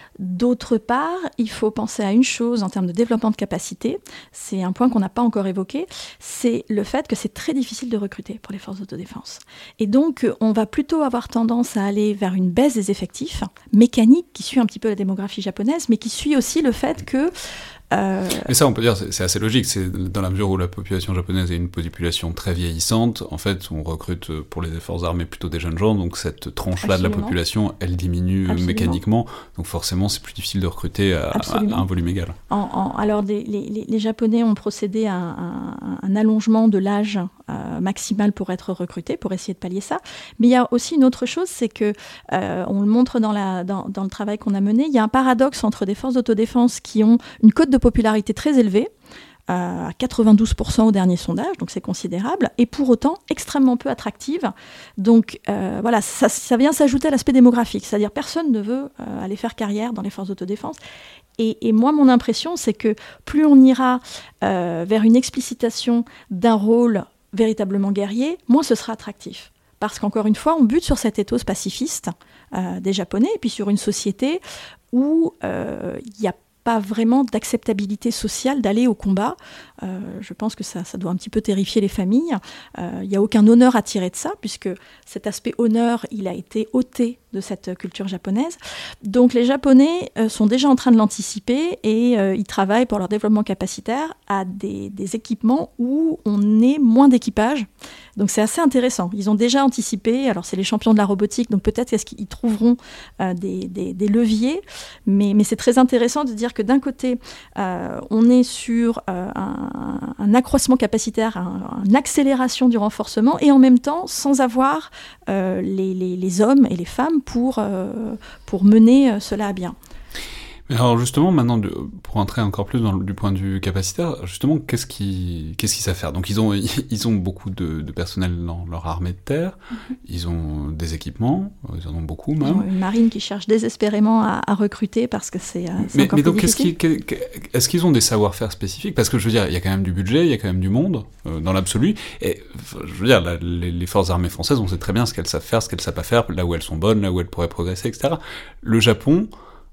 D'autre part, il faut penser à une chose en termes de développement de capacité, c'est un point qu'on n'a pas encore évoqué, c'est le fait que c'est très difficile de recruter pour les forces d'autodéfense. Et donc, on va plutôt avoir tendance à aller vers une baisse des effectifs mécanique qui suit un petit peu la démographie japonaise, mais qui suit aussi le fait que Mais ça, on peut dire, c'est assez logique. C'est dans la mesure où la population japonaise est une population très vieillissante. En fait, on recrute pour les forces armées plutôt des jeunes gens. Donc cette tranche-là de la population, elle diminue mécaniquement. Donc forcément, c'est plus difficile de recruter à un volume égal. Alors, les Japonais ont procédé à un allongement de l'âge maximal pour être recrutés, pour essayer de pallier ça. Mais il y a aussi une autre chose, c'est que, on le montre dans le travail qu'on a mené, il y a un paradoxe entre des forces d'autodéfense qui ont une cote de popularité très élevée, à 92% au dernier sondage, donc c'est considérable, et pour autant extrêmement peu attractive. Donc voilà, ça vient s'ajouter à l'aspect démographique, c'est-à-dire personne ne veut aller faire carrière dans les forces d'autodéfense. Et moi, mon impression, c'est que plus on ira vers une explicitation d'un rôle véritablement guerrier, moins ce sera attractif. Parce qu'encore une fois, on bute sur cet ethos pacifiste des Japonais, et puis sur une société où il n'y a pas vraiment d'acceptabilité sociale d'aller au combat. Je pense que ça doit un petit peu terrifier les familles. Il n'y a aucun honneur à tirer de ça, puisque cet aspect honneur, il a été ôté de cette culture japonaise. Donc les Japonais sont déjà en train de l'anticiper et ils travaillent pour leur développement capacitaire à des équipements où on est moins d'équipage. Donc c'est assez intéressant. Ils ont déjà anticipé, alors c'est les champions de la robotique, donc peut-être est-ce qu'ils trouveront des leviers, mais c'est très intéressant de dire que d'un côté, on est sur un accroissement capacitaire, une accélération du renforcement, et en même temps, sans avoir les hommes et les femmes pour mener cela à bien. Mais alors justement, maintenant, pour entrer encore plus du point de vue capacitaire, justement, qu'est-ce qu'ils savent faire ? Donc ils ont beaucoup de personnel dans leur armée de terre, ils ont des équipements, ils en ont beaucoup même. Ils ont une marine qui cherche désespérément à recruter parce que c'est encore mais plus donc difficile. est-ce qu'ils ont des savoir-faire spécifiques ? Parce que je veux dire, il y a quand même du budget, il y a quand même du monde, dans l'absolu, et je veux dire, les forces armées françaises, on sait très bien ce qu'elles savent faire, ce qu'elles savent pas faire, là où elles sont bonnes, là où elles pourraient progresser, etc. Le Japon...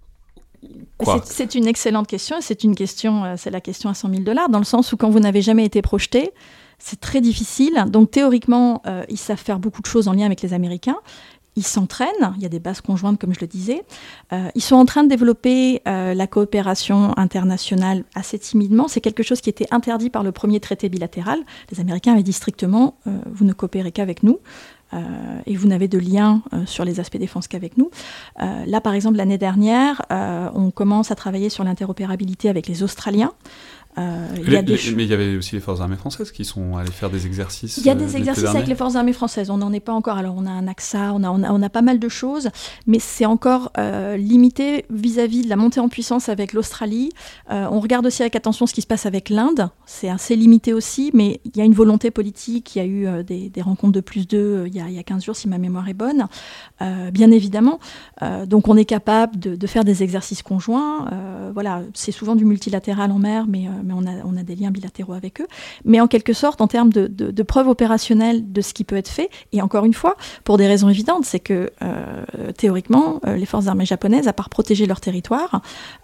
C'est une excellente question, et c'est la question à $100 000, dans le sens où quand vous n'avez jamais été projeté, c'est très difficile. Donc théoriquement, ils savent faire beaucoup de choses en lien avec les Américains. Ils s'entraînent, il y a des bases conjointes, comme je le disais. Ils sont en train de développer la coopération internationale assez timidement. C'est quelque chose qui était interdit par le premier traité bilatéral. Les Américains avaient dit strictement « vous ne coopérez qu'avec nous ». Et vous n'avez de lien sur les aspects défense qu'avec nous. Là, par exemple, l'année dernière, on commence à travailler sur l'interopérabilité avec les Australiens. Mais il y avait aussi les forces armées françaises qui sont allées faire des exercices. Il y a des exercices avec les forces armées françaises. On n'en est pas encore. Alors, on a un AXA, on a pas mal de choses, mais c'est encore limité vis-à-vis de la montée en puissance avec l'Australie. On regarde aussi avec attention ce qui se passe avec l'Inde. C'est assez limité aussi, mais il y a une volonté politique. Il y a eu des rencontres de +2 il y a 15 jours, si ma mémoire est bonne. Bien évidemment. Donc, on est capable de faire des exercices conjoints. Voilà, c'est souvent du multilatéral en mer, mais on a des liens bilatéraux avec eux. Mais en quelque sorte, en termes de preuves opérationnelles de ce qui peut être fait, et encore une fois, pour des raisons évidentes, c'est que théoriquement, les forces armées japonaises, à part protéger leur territoire,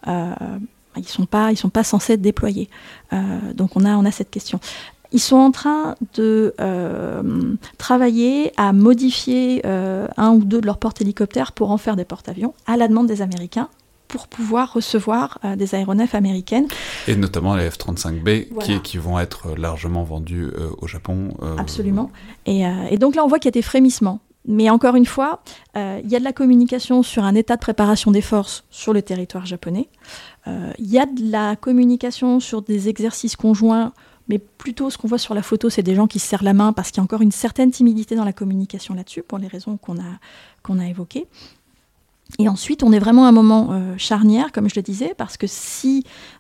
ils sont pas censés être déployés. Donc on a cette question. Ils sont en train de travailler à modifier un ou deux de leurs porte-hélicoptères pour en faire des porte-avions, à la demande des Américains, pour pouvoir recevoir des aéronefs américaines. Et notamment les F-35B, voilà, qui vont être largement vendus au Japon. Absolument. Et donc là, on voit qu'il y a des frémissements. Mais encore une fois, il y a de la communication sur un état de préparation des forces sur le territoire japonais. Il y a de la communication sur des exercices conjoints, mais plutôt ce qu'on voit sur la photo, c'est des gens qui se serrent la main parce qu'il y a encore une certaine timidité dans la communication là-dessus, pour les raisons qu'on a évoquées. Et ensuite, on est vraiment à un moment charnière, comme je le disais, parce que si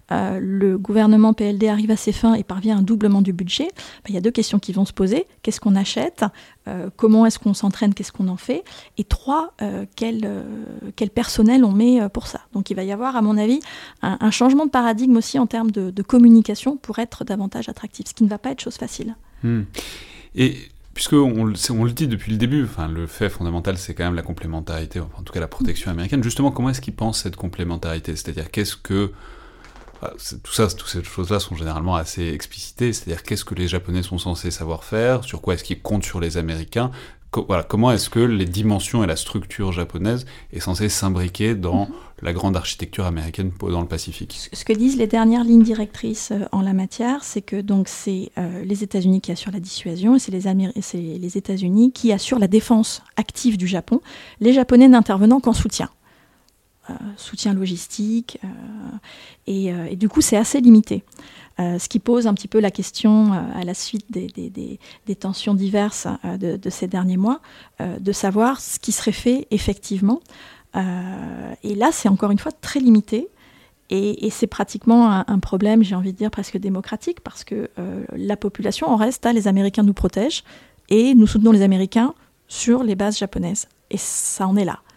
le gouvernement PLD arrive à ses fins et parvient à un doublement du budget, il y a deux questions qui vont se poser. Qu'est-ce qu'on achète ? Comment est-ce qu'on s'entraîne ? Qu'est-ce qu'on en fait ? Et 3, quel personnel on met pour ça ? Donc il va y avoir, à mon avis, un changement de paradigme aussi en termes de communication pour être davantage attractif, ce qui ne va pas être chose facile. Et puisque on le dit depuis le début, enfin, le fait fondamental, c'est quand même la complémentarité, en tout cas la protection américaine. Justement, comment est-ce qu'ils pensent cette complémentarité ? C'est-à-dire, toutes ces choses-là sont généralement assez explicitées, c'est-à-dire qu'est-ce que les Japonais sont censés savoir faire, sur quoi est-ce qu'ils comptent sur les Américains, comment est-ce que les dimensions et la structure japonaise est censée s'imbriquer dans la grande architecture américaine dans le Pacifique. Ce que disent les dernières lignes directrices en la matière, c'est que donc c'est les États-Unis qui assurent la dissuasion et c'est les États-Unis qui assurent la défense active du Japon, les Japonais n'intervenant qu'en soutien. Soutien logistique, et du coup c'est assez limité. Ce qui pose un petit peu la question à la suite des tensions diverses de ces derniers mois, de savoir ce qui serait fait effectivement. Et là, c'est encore une fois très limité. Et c'est pratiquement un problème, j'ai envie de dire, presque démocratique, parce que la population en reste à les Américains nous protègent et nous soutenons les Américains sur les bases japonaises. Et ça en est là.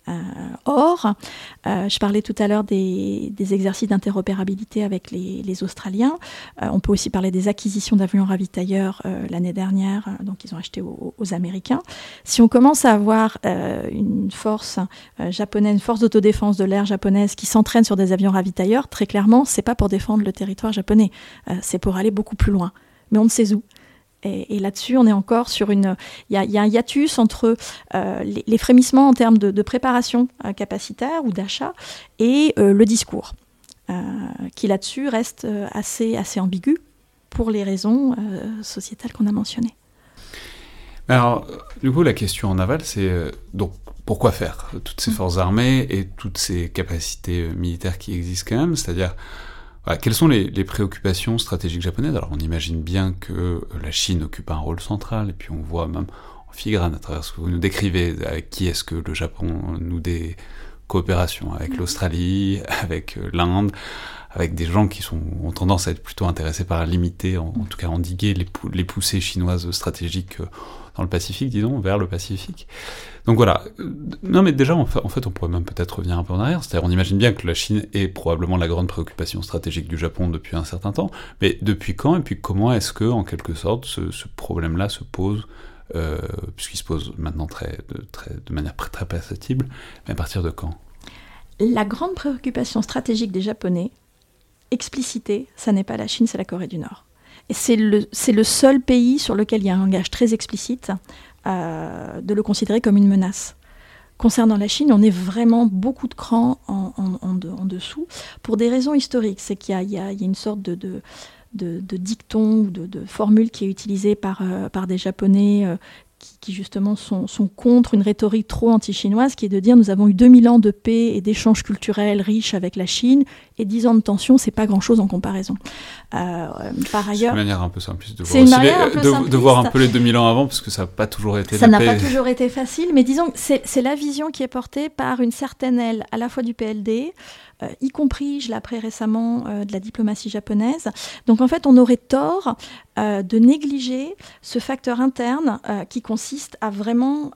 Or, je parlais tout à l'heure des exercices d'interopérabilité avec les Australiens. On peut aussi parler des acquisitions d'avions ravitailleurs l'année dernière, donc ils ont acheté aux Américains. Si on commence à avoir une force japonaise, une force d'autodéfense de l'air japonaise qui s'entraîne sur des avions ravitailleurs, très clairement, c'est pas pour défendre le territoire japonais, c'est pour aller beaucoup plus loin. Mais on ne sait où. Et là-dessus, on est encore sur il y a un hiatus entre les frémissements en termes de préparation capacitaire ou d'achat et le discours, qui là-dessus reste assez ambigu pour les raisons sociétales qu'on a mentionnées. Alors, du coup, la question en aval, c'est donc pourquoi faire toutes ces forces armées et toutes ces capacités militaires qui existent quand même, c'est-à-dire quelles sont les préoccupations stratégiques japonaises ? Alors on imagine bien que la Chine occupe un rôle central, et puis on voit même en filigrane à travers ce que vous nous décrivez, avec qui est-ce que le Japon noue des coopérations, avec l'Australie, avec l'Inde, avec des gens qui ont tendance à être plutôt intéressés par limiter, en tout cas endiguer les poussées chinoises stratégiques dans le Pacifique, disons, vers le Pacifique. Donc voilà. Non mais déjà, en fait, on pourrait même peut-être revenir un peu en arrière. C'est-à-dire, on imagine bien que la Chine est probablement la grande préoccupation stratégique du Japon depuis un certain temps. Mais depuis quand et puis comment est-ce que, en quelque sorte, ce problème-là se pose, puisqu'il se pose maintenant de manière très perceptible, mais à partir de quand ? La grande préoccupation stratégique des Japonais, explicitée, ça n'est pas la Chine, c'est la Corée du Nord. Et c'est le seul pays sur lequel il y a un langage très explicite de le considérer comme une menace. Concernant la Chine, on est vraiment beaucoup de crans en dessous, pour des raisons historiques. C'est qu'il y a une sorte de dicton ou de formule qui est utilisée par des Japonais qui justement sont contre une rhétorique trop anti-chinoise, qui est de dire nous avons eu 2000 ans de paix et d'échanges culturels riches avec la Chine, et 10 ans de tension, c'est pas grand-chose en comparaison. Par ailleurs, c'est une manière un peu simpliste de voir un peu les 2000 ans avant, parce que ça n'a pas toujours été ça n'a pas toujours été facile, mais disons que c'est la vision qui est portée par une certaine aile à la fois du PLD, y compris, je l'ai appris récemment, de la diplomatie japonaise. Donc en fait, on aurait tort de négliger ce facteur interne qui consiste à vraiment,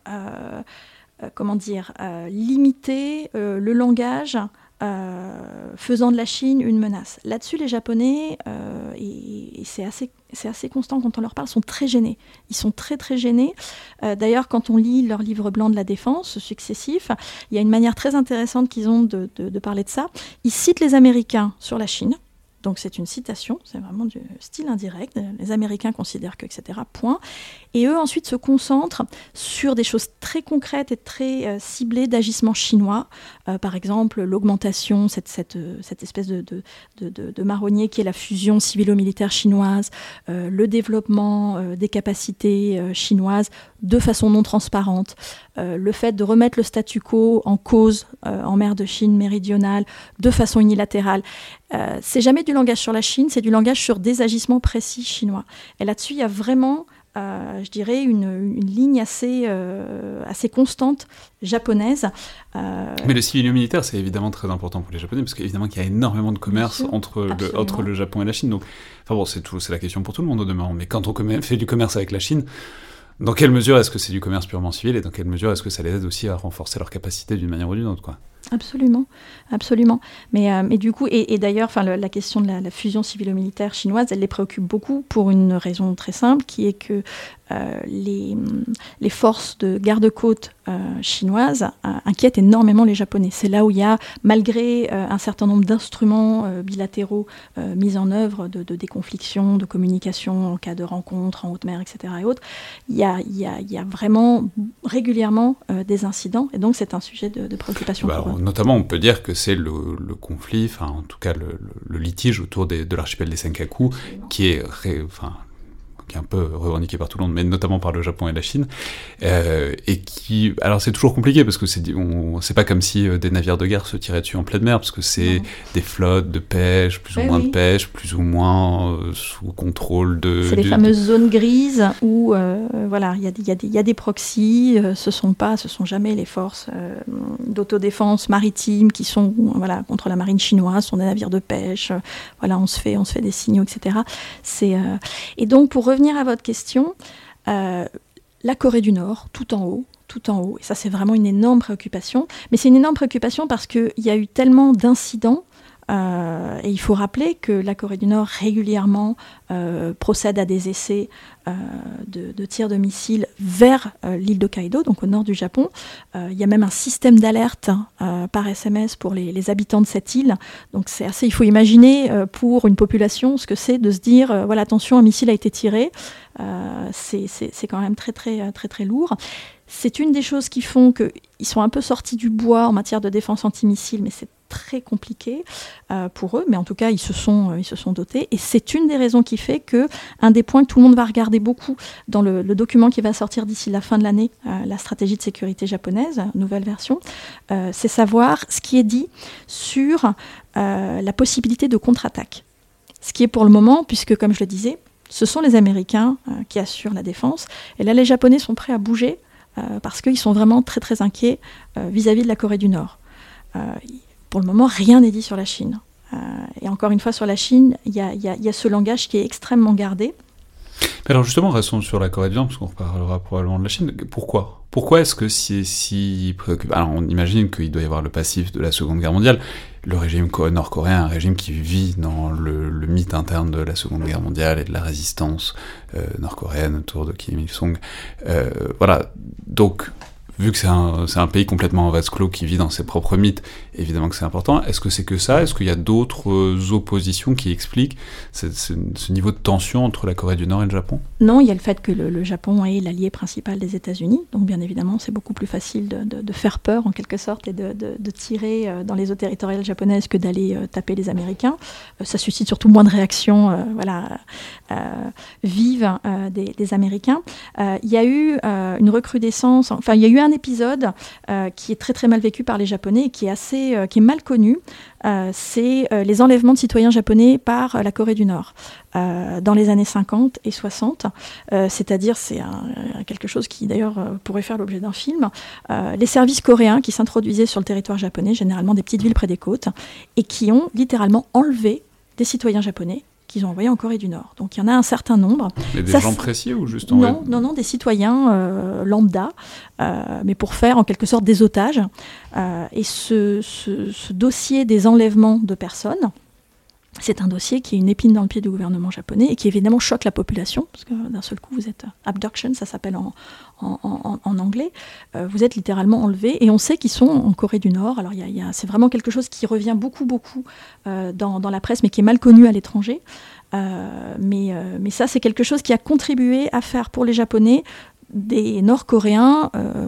limiter le langage faisant de la Chine une menace. Là-dessus, les Japonais, et c'est assez constant quand on leur parle, sont très gênés. Ils sont très très gênés. D'ailleurs, quand on lit leur livre blanc de la défense successif, il y a une manière très intéressante qu'ils ont de parler de ça. Ils citent les Américains sur la Chine. Donc c'est une citation, c'est vraiment du style indirect. Les Américains considèrent que, etc. Point. Et eux ensuite se concentrent sur des choses très concrètes et très ciblées d'agissements chinois. Par exemple, l'augmentation, cette espèce de marronnier qui est la fusion civilo-militaire chinoise, le développement des capacités chinoises de façon non transparente, le fait de remettre le statu quo en cause en mer de Chine méridionale de façon unilatérale. C'est jamais du langage sur la Chine, c'est du langage sur des agissements précis chinois. Et là-dessus, il y a vraiment, je dirais, une ligne assez constante japonaise. Mais le civilo-militaire, c'est évidemment très important pour les Japonais, parce qu'évidemment qu'il y a énormément de commerce entre le Japon et la Chine. Donc, enfin bon, c'est la question pour tout le monde au demeurant. Mais quand on fait du commerce avec la Chine, dans quelle mesure est-ce que c'est du commerce purement civil, et dans quelle mesure est-ce que ça les aide aussi à renforcer leur capacité d'une manière ou d'une autre, quoi ? Absolument, absolument. Mais du coup, et d'ailleurs, la question de la fusion civilo-militaire chinoise, elle les préoccupe beaucoup pour une raison très simple, qui est que les forces de garde-côte chinoises inquiètent énormément les Japonais. C'est là où il y a, malgré un certain nombre d'instruments bilatéraux mis en œuvre de déconfliction, de communication en cas de rencontre en haute mer, etc. et autres, il y a vraiment régulièrement des incidents, et donc c'est un sujet de préoccupation pour eux. Notamment, on peut dire que c'est le conflit, enfin en tout cas le litige autour de l'archipel des Senkaku, qui est un peu revendiqué par tout le monde, mais notamment par le Japon et la Chine, et qui... Alors c'est toujours compliqué, parce que c'est pas comme si des navires de guerre se tiraient dessus en pleine mer, parce que c'est des flottes de pêche, plus ou moins de pêche, plus ou moins sous contrôle de... C'est les fameuses zones grises où, il y a des proxys, ce sont jamais les forces d'autodéfense maritime qui sont contre la marine chinoise, ce sont des navires de pêche, on se fait des signaux, etc. Et donc, pour revenir à votre question, la Corée du Nord, tout en haut, et ça c'est vraiment une énorme préoccupation, mais c'est une énorme préoccupation parce qu'il y a eu tellement d'incidents, et il faut rappeler que la Corée du Nord régulièrement procède à des essais de tirs de missiles vers l'île d'Hokkaido, donc au nord du Japon. Il y a même un système d'alerte par SMS pour les habitants de cette île. Donc c'est assez, il faut imaginer pour une population ce que c'est de se dire attention, un missile a été tiré. C'est quand même très très très très lourd. C'est une des choses qui font qu'ils sont un peu sortis du bois en matière de défense antimissile, mais c'est très compliqué pour eux, mais en tout cas ils se sont dotés, et c'est une des raisons qui fait que un des points que tout le monde va regarder beaucoup dans le document qui va sortir d'ici la fin de l'année, la stratégie de sécurité japonaise, nouvelle version, c'est savoir ce qui est dit sur la possibilité de contre-attaque. Ce qui est pour le moment, puisque comme je le disais, ce sont les Américains qui assurent la défense, et là les Japonais sont prêts à bouger parce qu'ils sont vraiment très très inquiets vis-à-vis de la Corée du Nord. Pour le moment, rien n'est dit sur la Chine. Et encore une fois, sur la Chine, il y a ce langage qui est extrêmement gardé. Alors justement, restons sur la Corée du Nord, parce qu'on reparlera probablement de la Chine. Pourquoi est-ce que c'est si préoccupant ? Alors on imagine qu'il doit y avoir le passif de la Seconde Guerre mondiale. Le régime nord-coréen est un régime qui vit dans le mythe interne de la Seconde Guerre mondiale et de la résistance nord-coréenne autour de Kim Il-sung. Donc... Vu que c'est un pays complètement en vase clos qui vit dans ses propres mythes, évidemment que c'est important. Est-ce que c'est que ça ? Est-ce qu'il y a d'autres oppositions qui expliquent ce niveau de tension entre la Corée du Nord et le Japon ? Non, il y a le fait que le Japon est l'allié principal des États-Unis. Donc bien évidemment, c'est beaucoup plus facile de faire peur en quelque sorte et de tirer dans les eaux territoriales japonaises que d'aller taper les Américains. Ça suscite surtout moins de réactions vives des Américains. Il y a eu une recrudescence, il y a eu un épisode qui est très très mal vécu par les Japonais et qui est mal connu, c'est les enlèvements de citoyens japonais par la Corée du Nord dans les années 50 et 60, c'est-à-dire c'est quelque chose qui d'ailleurs pourrait faire l'objet d'un film, les services coréens qui s'introduisaient sur le territoire japonais, généralement des petites villes près des côtes, et qui ont littéralement enlevé des citoyens japonais qu'ils ont envoyés en Corée du Nord. Donc il y en a un certain nombre. Mais des gens précis ou juste Non, des citoyens lambda, mais pour faire en quelque sorte des otages. Et ce dossier des enlèvements de personnes, c'est un dossier qui est une épine dans le pied du gouvernement japonais et qui évidemment choque la population, parce que d'un seul coup vous êtes abduction, ça s'appelle en anglais, vous êtes littéralement enlevé, et on sait qu'ils sont en Corée du Nord. Alors c'est vraiment quelque chose qui revient beaucoup dans la presse, mais qui est mal connu à l'étranger. Mais ça, c'est quelque chose qui a contribué à faire pour les Japonais des Nord-Coréens,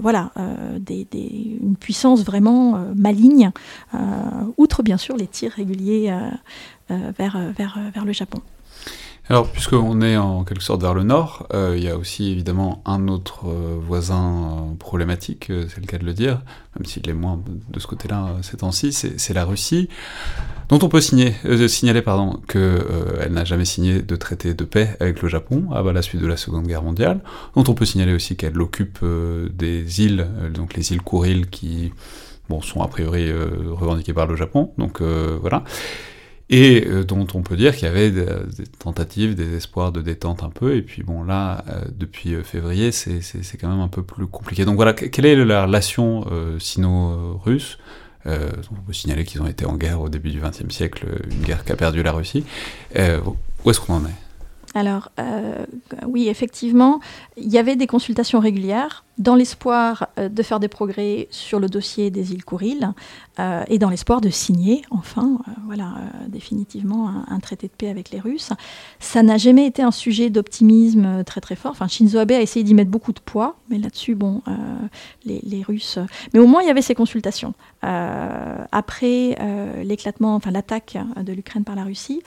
une puissance vraiment maligne, outre bien sûr les tirs réguliers vers le Japon. Alors, puisqu'on est en quelque sorte vers le nord, il y a aussi évidemment un autre voisin problématique, c'est le cas de le dire, même s'il est moins de ce côté-là ces temps-ci, c'est la Russie, dont on peut signaler qu'elle n'a jamais signé de traité de paix avec le Japon à la suite de la Seconde Guerre mondiale, dont on peut signaler aussi qu'elle occupe des îles, donc les îles Kouriles qui sont a priori revendiquées par le Japon, donc voilà. Et dont on peut dire qu'il y avait des tentatives, des espoirs de détente un peu, et puis là, depuis février, c'est quand même un peu plus compliqué. Donc voilà, quelle est la relation sino-russe ? On peut signaler qu'ils ont été en guerre au début du XXe siècle, une guerre qu'a perdu la Russie. Où est-ce qu'on en est ? Alors, oui, effectivement, il y avait des consultations régulières dans l'espoir de faire des progrès sur le dossier des îles Kouriles et dans l'espoir de signer, enfin, définitivement un traité de paix avec les Russes. Ça n'a jamais été un sujet d'optimisme très très fort. Enfin, Shinzo Abe a essayé d'y mettre beaucoup de poids, mais là-dessus, les Russes... Mais au moins, il y avait ces consultations. Après l'attaque de l'Ukraine par la Russie...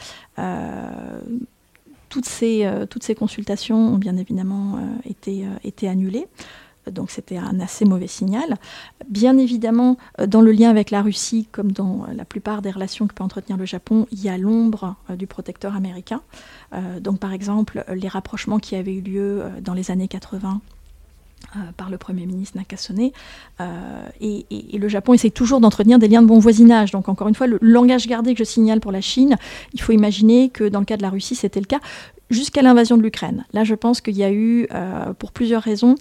Toutes ces consultations ont bien évidemment été annulées. Donc c'était un assez mauvais signal. Bien évidemment, dans le lien avec la Russie, comme dans la plupart des relations que peut entretenir le Japon, il y a l'ombre du protecteur américain. Donc par exemple, les rapprochements qui avaient eu lieu dans les années 80 par le Premier ministre Nakasone. Et le Japon essaye toujours d'entretenir des liens de bon voisinage. Donc encore une fois, le langage gardé que je signale pour la Chine, il faut imaginer que dans le cas de la Russie, c'était le cas jusqu'à l'invasion de l'Ukraine. Là, je pense qu'il y a eu, pour plusieurs raisons,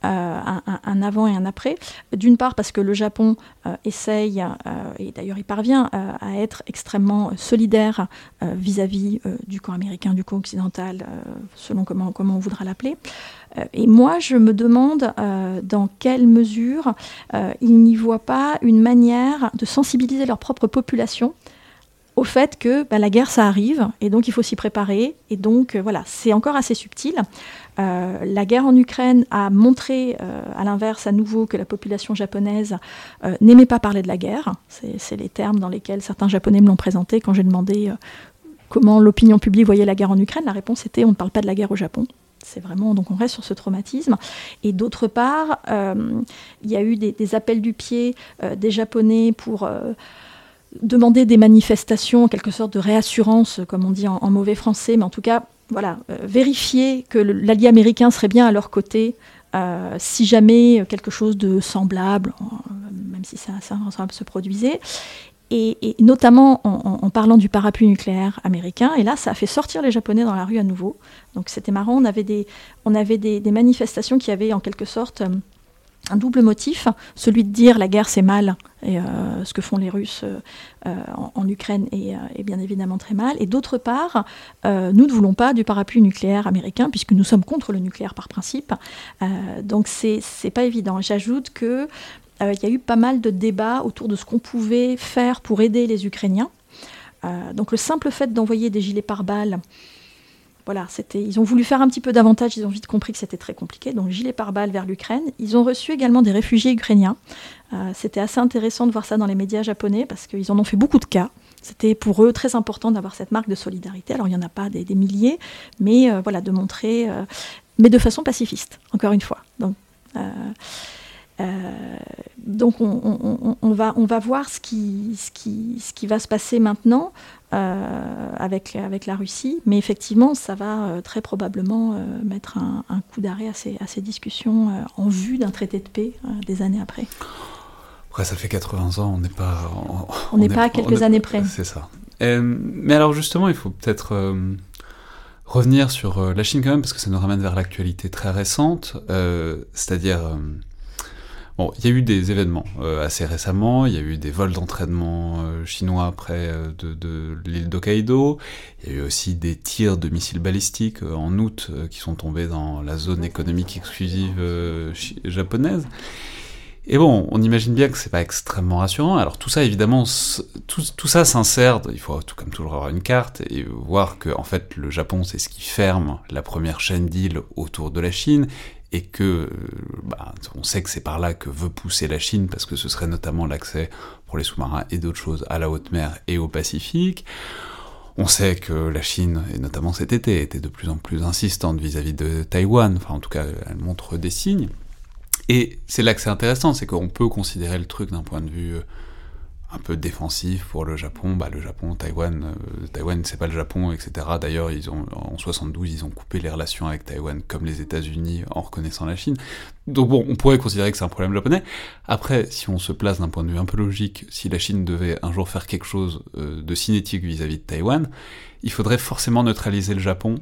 un avant et un après. D'une part, parce que le Japon essaye, et d'ailleurs il parvient, à être extrêmement solidaire vis-à-vis du camp américain, du camp occidental, selon comment on voudra l'appeler. Et moi, je me demande dans quelle mesure ils n'y voient pas une manière de sensibiliser leur propre population au fait que la guerre, ça arrive, et donc il faut s'y préparer. Et donc, c'est encore assez subtil. La guerre en Ukraine a montré, à l'inverse, à nouveau, que la population japonaise n'aimait pas parler de la guerre. C'est les termes dans lesquels certains Japonais me l'ont présenté quand j'ai demandé comment l'opinion publique voyait la guerre en Ukraine. La réponse était « on ne parle pas de la guerre au Japon ». C'est vraiment, donc on reste sur ce traumatisme. Et d'autre part, il y a eu des appels du pied des Japonais pour demander des manifestations, en quelque sorte de réassurance, comme on dit en mauvais français, mais en tout cas, vérifier que l'allié américain serait bien à leur côté si jamais quelque chose de semblable, même si ça se produisait. Et notamment en parlant du parapluie nucléaire américain. Et là, ça a fait sortir les Japonais dans la rue à nouveau. Donc c'était marrant, on avait des manifestations qui avaient en quelque sorte un double motif, celui de dire la guerre c'est mal, et ce que font les Russes en Ukraine est bien évidemment très mal. Et d'autre part, nous ne voulons pas du parapluie nucléaire américain, puisque nous sommes contre le nucléaire par principe. Donc c'est pas évident. J'ajoute que il y a eu pas mal de débats autour de ce qu'on pouvait faire pour aider les Ukrainiens. Donc le simple fait d'envoyer des gilets pare-balles, ils ont voulu faire un petit peu davantage, ils ont vite compris que c'était très compliqué, donc gilets pare-balles vers l'Ukraine. Ils ont reçu également des réfugiés ukrainiens. C'était assez intéressant de voir ça dans les médias japonais, parce qu'ils en ont fait beaucoup de cas. C'était pour eux très important d'avoir cette marque de solidarité. Alors il n'y en a pas des milliers, mais de montrer, mais de façon pacifiste, encore une fois. Donc on va voir ce qui va se passer maintenant avec la Russie, mais effectivement ça va très probablement mettre un coup d'arrêt à ces discussions en vue d'un traité de paix des années après. Après ça fait 80 ans, on n'est pas à quelques années près. C'est ça. Mais alors justement il faut peut-être revenir sur la Chine quand même, parce que ça nous ramène vers l'actualité très récente, c'est-à-dire... Bon, il y a eu des événements assez récemment, il y a eu des vols d'entraînement chinois près de l'île d'Hokkaido, il y a eu aussi des tirs de missiles balistiques en août qui sont tombés dans la zone économique exclusive japonaise. Et bon, on imagine bien que c'est pas extrêmement rassurant. Alors tout ça, évidemment, tout ça s'insère, il faut tout comme toujours avoir une carte et voir que en fait le Japon c'est ce qui ferme la première chaîne d'îles autour de la Chine, et que on sait que c'est par là que veut pousser la Chine, parce que ce serait notamment l'accès pour les sous-marins et d'autres choses à la haute mer et au Pacifique. On sait que la Chine, et notamment cet été, était de plus en plus insistante vis-à-vis de Taïwan, enfin en tout cas elle montre des signes. Et c'est là que c'est intéressant, c'est qu'on peut considérer le truc d'un point de vue un peu défensif pour le Japon. Le Japon, Taïwan c'est pas le Japon, etc. D'ailleurs, en 72, ils ont coupé les relations avec Taïwan comme les États-Unis en reconnaissant la Chine. Donc bon, on pourrait considérer que c'est un problème japonais. Après, si on se place d'un point de vue un peu logique, si la Chine devait un jour faire quelque chose de cinétique vis-à-vis de Taïwan, il faudrait forcément neutraliser le Japon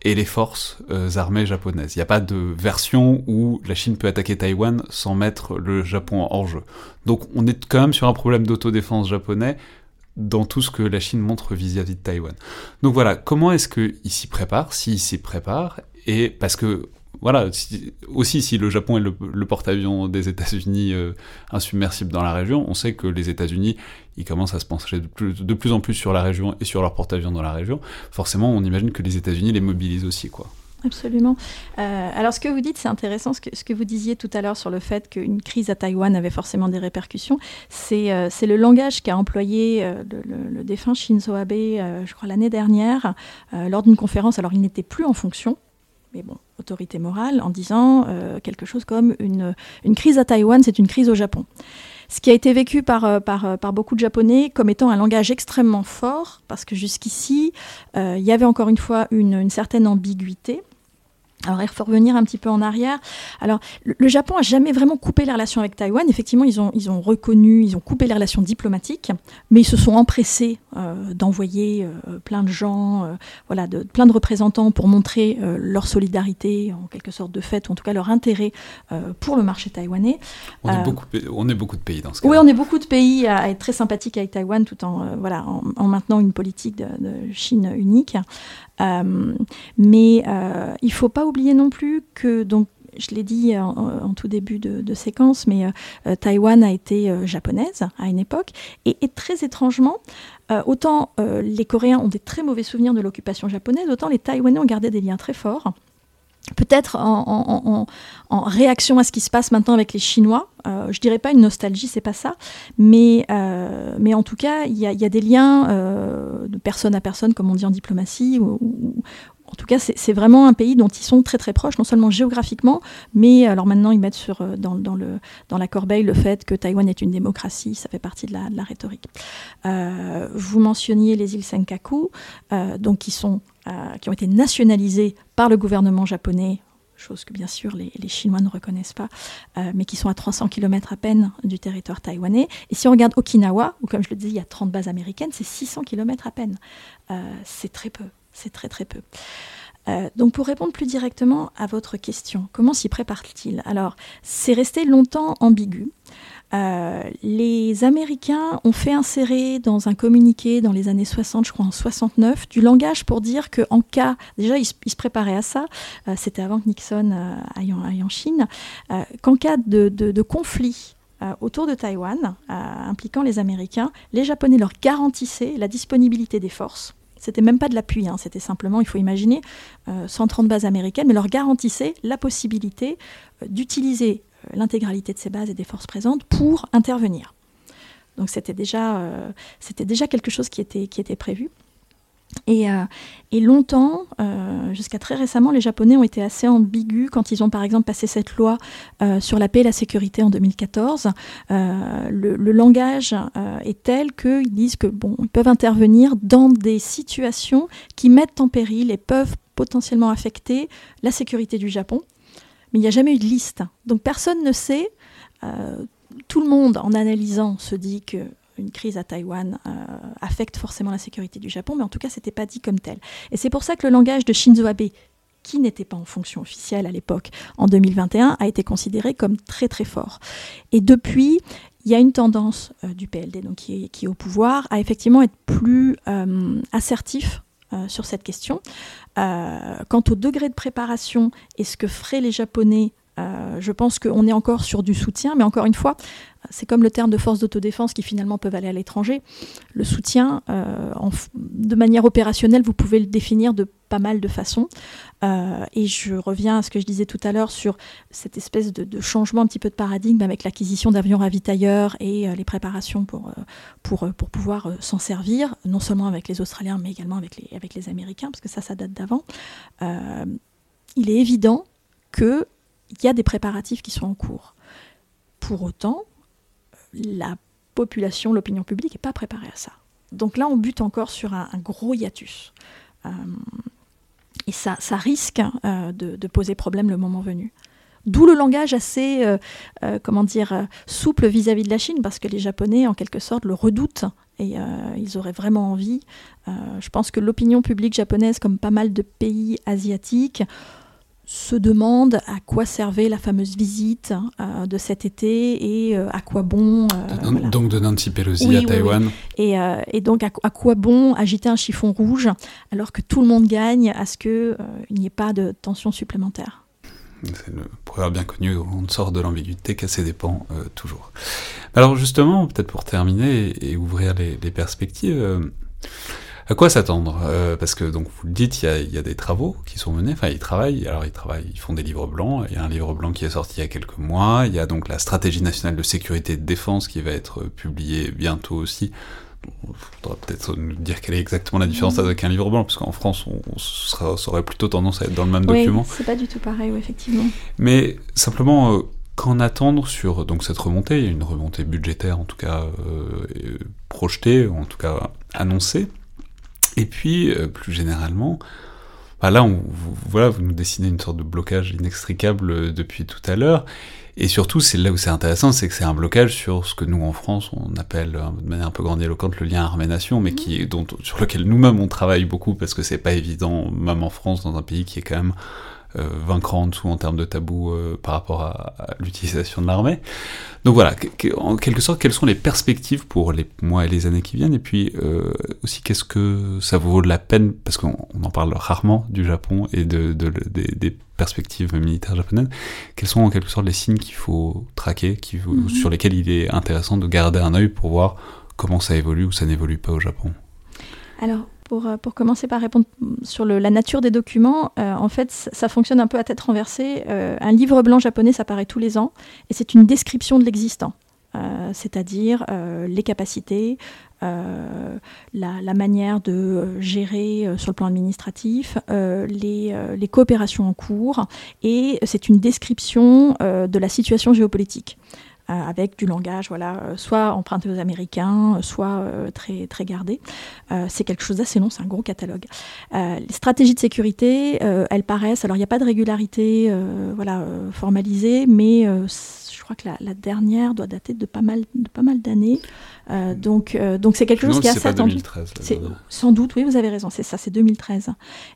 et les forces armées japonaises. Il n'y a pas de version où la Chine peut attaquer Taïwan sans mettre le Japon hors jeu. Donc on est quand même sur un problème d'autodéfense japonais dans tout ce que la Chine montre vis-à-vis de Taïwan. Donc voilà, comment est-ce qu'il s'y prépare, s'il s'y prépare, et parce que voilà, aussi si le Japon est le porte-avions des États-Unis insubmersible dans la région, on sait que les États-Unis, ils commencent à se pencher de plus en plus sur la région et sur leur porte-avions dans la région. Forcément, on imagine que les États-Unis les mobilisent aussi, quoi. Absolument. Alors ce que vous dites, c'est intéressant, ce que vous disiez tout à l'heure sur le fait qu'une crise à Taïwan avait forcément des répercussions. C'est le langage qu'a employé le défunt Shinzo Abe, je crois l'année dernière, lors d'une conférence. Alors il n'était plus en fonction, mais bon, autorité morale, en disant quelque chose comme une crise à Taïwan, c'est une crise au Japon. Ce qui a été vécu par beaucoup de Japonais comme étant un langage extrêmement fort, parce que jusqu'ici, il y avait encore une fois une certaine ambiguïté. Alors, il faut revenir un petit peu en arrière. Alors, le Japon n'a jamais vraiment coupé les relations avec Taïwan. Effectivement, ils ont reconnu, ils ont coupé les relations diplomatiques, mais ils se sont empressés d'envoyer plein de gens, plein de représentants pour montrer leur solidarité, en quelque sorte de fait, ou en tout cas leur intérêt pour le marché taïwanais. On est beaucoup de pays dans ce cas. Oui, on est beaucoup de pays à être très sympathiques avec Taïwan, tout en maintenant une politique de Chine unique. Mais il ne faut pas oublier non plus que, donc, je l'ai dit en tout début de séquence, mais Taïwan a été japonaise à une époque, et très étrangement, autant les Coréens ont des très mauvais souvenirs de l'occupation japonaise, autant les Taïwanais ont gardé des liens très forts. Peut-être en réaction à ce qui se passe maintenant avec les Chinois. Je dirais pas une nostalgie, c'est pas ça, mais en tout cas, il y a des liens de personne à personne, comme on dit en diplomatie, ou en tout cas, c'est vraiment un pays dont ils sont très très proches, non seulement géographiquement, mais alors maintenant ils mettent dans la corbeille le fait que Taïwan est une démocratie, ça fait partie de la rhétorique. Vous mentionniez les îles Senkaku, donc qui ont été nationalisées par le gouvernement japonais, chose que bien sûr les Chinois ne reconnaissent pas, mais qui sont à 300 km à peine du territoire taïwanais. Et si on regarde Okinawa, où comme je le disais, il y a 30 bases américaines, c'est 600 km à peine. C'est très peu, c'est très très peu. Donc pour répondre plus directement à votre question, comment s'y prépare-t-il ? Alors, c'est resté longtemps ambigu. Les Américains ont fait insérer dans un communiqué dans les années 60, je crois en 69, du langage pour dire qu'en cas, déjà ils se préparaient à ça, c'était avant que Nixon aille en Chine, qu'en cas de conflit autour de Taïwan, impliquant les Américains, les Japonais leur garantissaient la disponibilité des forces. C'était même pas de l'appui, c'était simplement, il faut imaginer, 130 bases américaines, mais leur garantissaient la possibilité d'utiliser l'intégralité de ces bases et des forces présentes pour intervenir. Donc c'était déjà quelque chose qui était prévu. Et longtemps, jusqu'à très récemment, les Japonais ont été assez ambigus quand ils ont par exemple passé cette loi sur la paix et la sécurité en 2014. Le langage est tel qu'ils disent que ils peuvent intervenir dans des situations qui mettent en péril et peuvent potentiellement affecter la sécurité du Japon. Mais il n'y a jamais eu de liste. Donc personne ne sait. Tout le monde, en analysant, se dit qu'une crise à Taïwan affecte forcément la sécurité du Japon, mais en tout cas, ce n'était pas dit comme tel. Et c'est pour ça que le langage de Shinzo Abe, qui n'était pas en fonction officielle à l'époque, en 2021, a été considéré comme très très fort. Et depuis, il y a une tendance du PLD, donc qui est au pouvoir, à effectivement être plus assertif sur cette question. Quant au degré de préparation et ce que feraient les Japonais, je pense qu'on est encore sur du soutien, mais encore une fois, c'est comme le terme de force d'autodéfense qui finalement peuvent aller à l'étranger. Le soutien, de manière opérationnelle, vous pouvez le définir de pas mal de façons. Et je reviens à ce que je disais tout à l'heure sur cette espèce de changement un petit peu de paradigme avec l'acquisition d'avions ravitailleurs et les préparations pour pouvoir s'en servir, non seulement avec les Australiens, mais également avec les Américains, parce que ça date d'avant. Il est évident qu'il y a des préparatifs qui sont en cours. Pour autant, la population, l'opinion publique n'est pas préparée à ça. Donc là, on bute encore sur un gros hiatus. Et ça risque de poser problème le moment venu. D'où le langage assez, souple vis-à-vis de la Chine, parce que les Japonais, en quelque sorte, le redoutent. Et ils auraient vraiment envie. Je pense que l'opinion publique japonaise, comme pas mal de pays asiatiques, se demande à quoi servait la fameuse visite de cet été et à quoi bon... Donc de Nancy Pelosi à Taïwan. Oui. Et donc à quoi bon agiter un chiffon rouge alors que tout le monde gagne à ce qu'il n'y ait pas de tension supplémentaire. C'est le proverbe bien connu, on sort de l'ambiguïté qu'à ses dépens, toujours. Alors justement, peut-être pour terminer et ouvrir les perspectives, à quoi s'attendre parce que, donc, vous le dites, il y a des travaux qui sont menés, enfin ils travaillent, ils font des livres blancs, il y a un livre blanc qui est sorti il y a quelques mois, il y a donc la stratégie nationale de sécurité et de défense qui va être publiée bientôt aussi. Il faudra peut-être nous dire quelle est exactement la différence avec un livre blanc, parce qu'en France, ça aurait plutôt tendance à être dans le même document. Oui, c'est pas du tout pareil, oui, effectivement. Mais simplement, qu'en attendre sur donc, cette remontée? Il y a une remontée budgétaire, en tout cas, projetée, en tout cas annoncée. Et puis, plus généralement, là, vous nous dessinez une sorte de blocage inextricable depuis tout à l'heure. Et surtout, c'est là où c'est intéressant, c'est que c'est un blocage sur ce que nous, en France, on appelle de manière un peu grandiloquente le lien armée-nation, mais sur lequel nous-mêmes on travaille beaucoup, parce que c'est pas évident, même en France, dans un pays qui est quand même 20 crans en dessous en termes de tabou par rapport à l'utilisation de l'armée. Donc voilà, en quelque sorte, quelles sont les perspectives pour les mois et les années qui viennent, et puis aussi qu'est-ce que ça vaut de la peine, parce qu'on en parle rarement du Japon et des perspectives militaires japonaises, quels sont en quelque sorte les signes qu'il faut traquer, sur lesquels il est intéressant de garder un œil pour voir comment ça évolue ou ça n'évolue pas au Japon? Alors, pour commencer par répondre sur la nature des documents, en fait, ça fonctionne un peu à tête renversée. Un livre blanc japonais, ça paraît tous les ans, et c'est une description de l'existant. C'est-à-dire les capacités, la manière de gérer sur le plan administratif, les coopérations en cours, et c'est une description de la situation géopolitique. Avec du langage, soit emprunté aux Américains, soit très, très gardé. C'est quelque chose d'assez long, c'est un gros catalogue. Les stratégies de sécurité, elles paraissent... Alors, il n'y a pas de régularité formalisée, mais je crois que la dernière doit dater de pas mal d'années. Donc c'est quelque chose qui est assez attendu. C'est 2013. Sans doute, oui, vous avez raison, c'est ça, c'est 2013.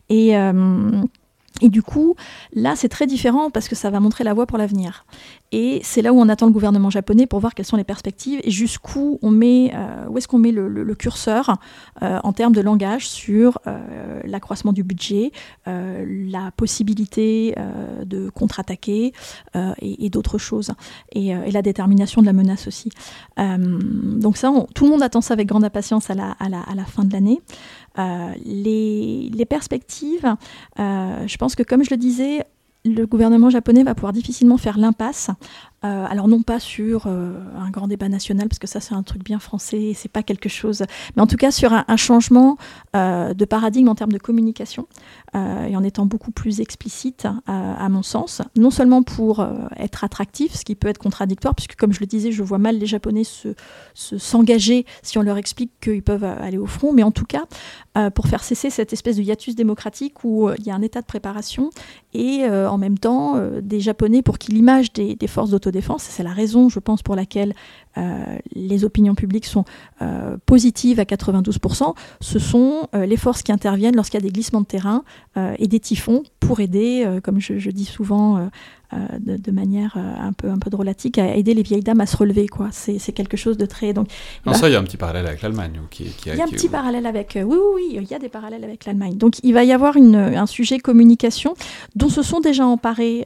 Et du coup, là, c'est très différent parce que ça va montrer la voie pour l'avenir. Et c'est là où on attend le gouvernement japonais pour voir quelles sont les perspectives et jusqu'où où est-ce qu'on met le curseur en termes de langage sur l'accroissement du budget, la possibilité de contre-attaquer et d'autres choses. Et la détermination de la menace aussi. Donc ça, tout le monde attend ça avec grande impatience à la fin de l'année. Les perspectives, je pense que comme je le disais, le gouvernement japonais va pouvoir difficilement faire l'impasse. Alors non pas sur un grand débat national, parce que ça c'est un truc bien français, et c'est pas quelque chose... Mais en tout cas sur un changement de paradigme en termes de communication, et en étant beaucoup plus explicite, à mon sens. Non seulement pour être attractif, ce qui peut être contradictoire, puisque comme je le disais, je vois mal les Japonais s'engager si on leur explique qu'ils peuvent aller au front, mais en tout cas pour faire cesser cette espèce de hiatus démocratique où il y a un état de préparation et en même temps des Japonais pour qui l'image des forces d'autodéfense, c'est la raison, je pense, pour laquelle les opinions publiques sont positives à 92%, ce sont les forces qui interviennent lorsqu'il y a des glissements de terrain et des typhons pour aider, comme je dis souvent de manière un peu drôlatique, à aider les vieilles dames à se relever, quoi. C'est quelque chose de très... Donc, ça, il y a un petit parallèle avec l'Allemagne. Il y a un petit parallèle avec... Oui, il y a des parallèles avec l'Allemagne. Donc il va y avoir un sujet communication dont se sont déjà emparés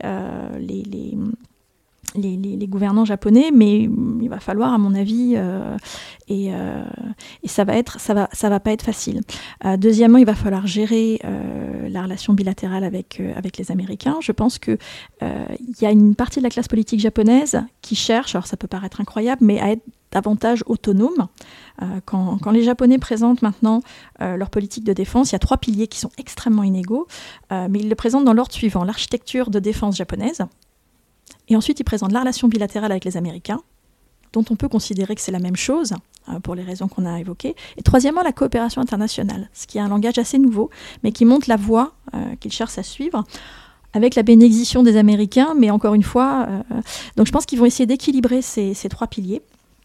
les gouvernants japonais, mais il va falloir, à mon avis, et ça va pas être facile. Deuxièmement, il va falloir gérer la relation bilatérale avec les Américains. Je pense que il y a une partie de la classe politique japonaise qui cherche, alors ça peut paraître incroyable, mais à être davantage autonome. Quand les Japonais présentent maintenant leur politique de défense, il y a 3 piliers qui sont extrêmement inégaux, mais ils le présentent dans l'ordre suivant: l'architecture de défense japonaise. Et ensuite, ils présentent la relation bilatérale avec les Américains, dont on peut considérer que c'est la même chose, pour les raisons qu'on a évoquées. Et troisièmement, la coopération internationale, ce qui est un langage assez nouveau, mais qui montre la voie qu'ils cherchent à suivre, avec la bénédiction des Américains, mais encore une fois, donc je pense qu'ils vont essayer d'équilibrer ces 3 piliers.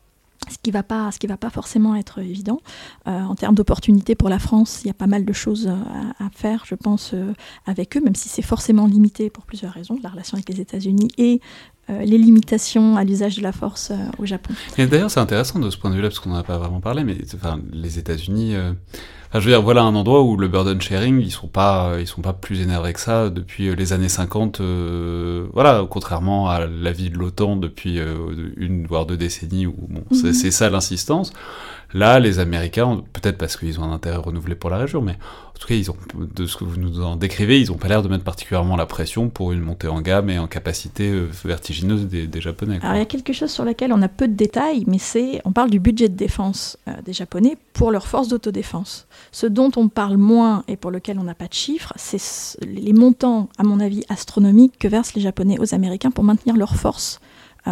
Ce qui va pas forcément être évident. En termes d'opportunités pour la France, il y a pas mal de choses à faire, je pense, avec eux, même si c'est forcément limité pour plusieurs raisons, la relation avec les États-Unis et les limitations à l'usage de la force au Japon. Et d'ailleurs, c'est intéressant de ce point de vue-là, parce qu'on n'en a pas vraiment parlé, mais les États-Unis... je veux dire, voilà un endroit où le burden sharing, ils sont pas plus énervés que ça depuis les années 50, contrairement à la vie de l'OTAN depuis 1 voire 2 décennies, où c'est ça l'insistance. Là, les Américains, peut-être parce qu'ils ont un intérêt renouvelé pour la région, mais en tout cas, de ce que vous nous en décrivez, ils n'ont pas l'air de mettre particulièrement la pression pour une montée en gamme et en capacité vertigineuse des Japonais. Alors, il y a quelque chose sur lequel on a peu de détails, mais on parle du budget de défense des Japonais pour leurs forces d'autodéfense. Ce dont on parle moins et pour lequel on n'a pas de chiffres, c'est les montants, à mon avis, astronomiques que versent les Japonais aux Américains pour maintenir leurs forces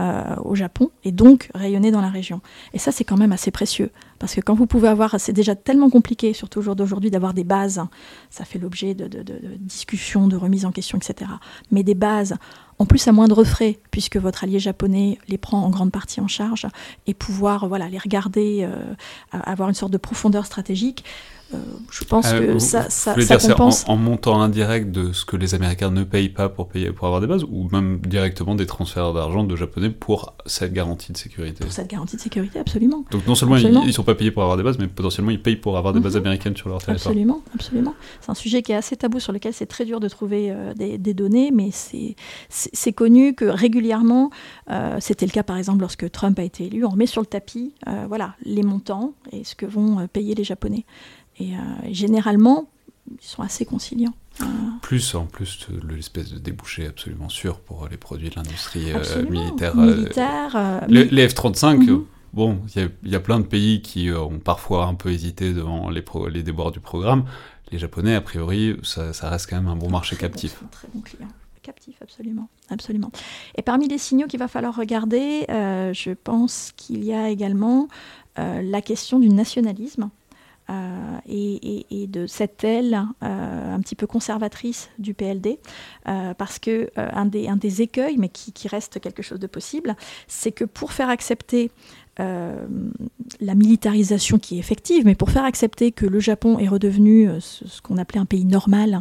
au Japon et donc rayonner dans la région. Et ça, c'est quand même assez précieux. Parce que quand vous pouvez c'est déjà tellement compliqué, surtout au jour d'aujourd'hui, d'avoir des bases, ça fait l'objet de discussions, de remises en question, etc. Mais des bases, en plus à moindre frais, puisque votre allié japonais les prend en grande partie en charge, et pouvoir les regarder, avoir une sorte de profondeur stratégique, je pense que ça compense. En montant indirect de ce que les Américains ne payent pas pour avoir des bases, ou même directement des transferts d'argent de Japonais pour cette garantie de sécurité. Pour cette garantie de sécurité, absolument. Donc non seulement ils ne sont pas payés pour avoir des bases, mais potentiellement ils payent pour avoir des bases américaines sur leur territoire. Absolument, absolument. C'est un sujet qui est assez tabou, sur lequel c'est très dur de trouver des données, mais c'est connu que régulièrement, c'était le cas par exemple lorsque Trump a été élu, on remet sur le tapis les montants et ce que vont payer les Japonais. Et généralement, ils sont assez conciliants. En plus de l'espèce de débouché absolument sûr pour les produits de l'industrie militaire. Les F-35, il y a plein de pays qui ont parfois un peu hésité devant les déboires du programme. Les Japonais, a priori, ça reste quand même un bon marché captif. Très bon client. Captif, absolument, absolument. Et parmi les signaux qu'il va falloir regarder, je pense qu'il y a également la question du nationalisme. Et de cette aile un petit peu conservatrice du PLD, parce que un des écueils, mais qui reste quelque chose de possible, c'est que pour faire accepter la militarisation qui est effective, mais pour faire accepter que le Japon est redevenu ce qu'on appelait un pays normal,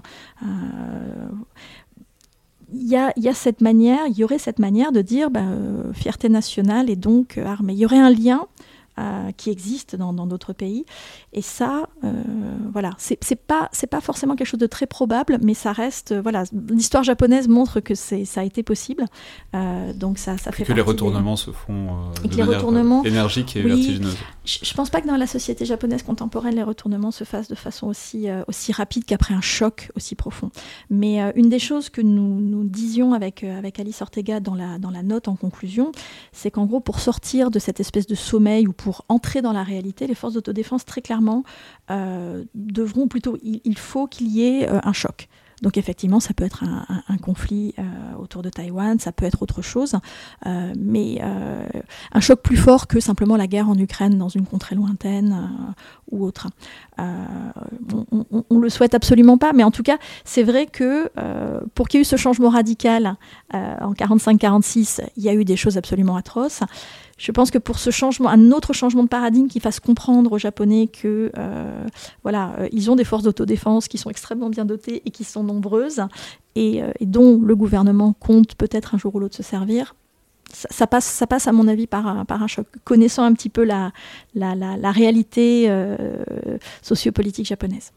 il y aurait cette manière de dire fierté nationale et donc armée. Il y aurait un lien qui existe dans d'autres pays. Et ça, c'est pas forcément quelque chose de très probable, mais ça reste, l'histoire japonaise montre que ça a été possible. Donc ça fait que les retournements se font de manière énergique et vertigineuse. Je pense pas que dans la société japonaise contemporaine, les retournements se fassent de façon aussi rapide qu'après un choc aussi profond. Mais une des choses que nous disions avec Alice Ortega dans la note en conclusion, c'est qu'en gros, pour sortir de cette espèce de sommeil ou pour entrer dans la réalité, les forces d'autodéfense, très clairement, devront plutôt... Il faut qu'il y ait un choc. Donc effectivement, ça peut être un conflit autour de Taïwan, ça peut être autre chose, mais un choc plus fort que simplement la guerre en Ukraine dans une contrée lointaine ou autre. On le souhaite absolument pas, mais en tout cas, c'est vrai que pour qu'il y ait eu ce changement radical en 45-46, il y a eu des choses absolument atroces. Je pense que pour ce changement, un autre changement de paradigme qui fasse comprendre aux Japonais que ils ont des forces d'autodéfense qui sont extrêmement bien dotées et qui sont nombreuses et dont le gouvernement compte peut-être un jour ou l'autre se servir, ça passe à mon avis par un choc. Connaissant un petit peu la réalité sociopolitique japonaise.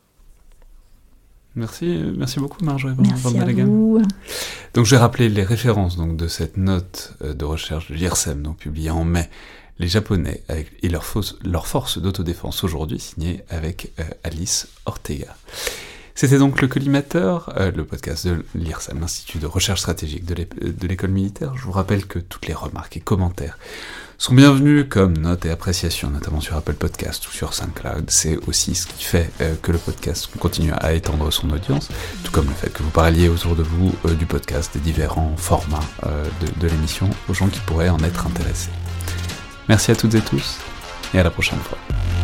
Merci beaucoup Marjorie Van Bellegen. Merci à vous. Donc je vais rappeler les références de cette note de recherche de l'IRSEM, publiée en mai, les Japonais et leur force d'autodéfense aujourd'hui, signée avec Alice Ortega. C'était donc le Collimateur, le podcast de l'IRSEM, l'Institut de recherche stratégique de l'école militaire. Je vous rappelle que toutes les remarques et commentaires sont bienvenus comme notes et appréciations, notamment sur Apple Podcast ou sur SoundCloud. C'est aussi ce qui fait que le podcast continue à étendre son audience, tout comme le fait que vous parliez autour de vous du podcast, des différents formats de l'émission, aux gens qui pourraient en être intéressés. Merci à toutes et tous, et à la prochaine fois.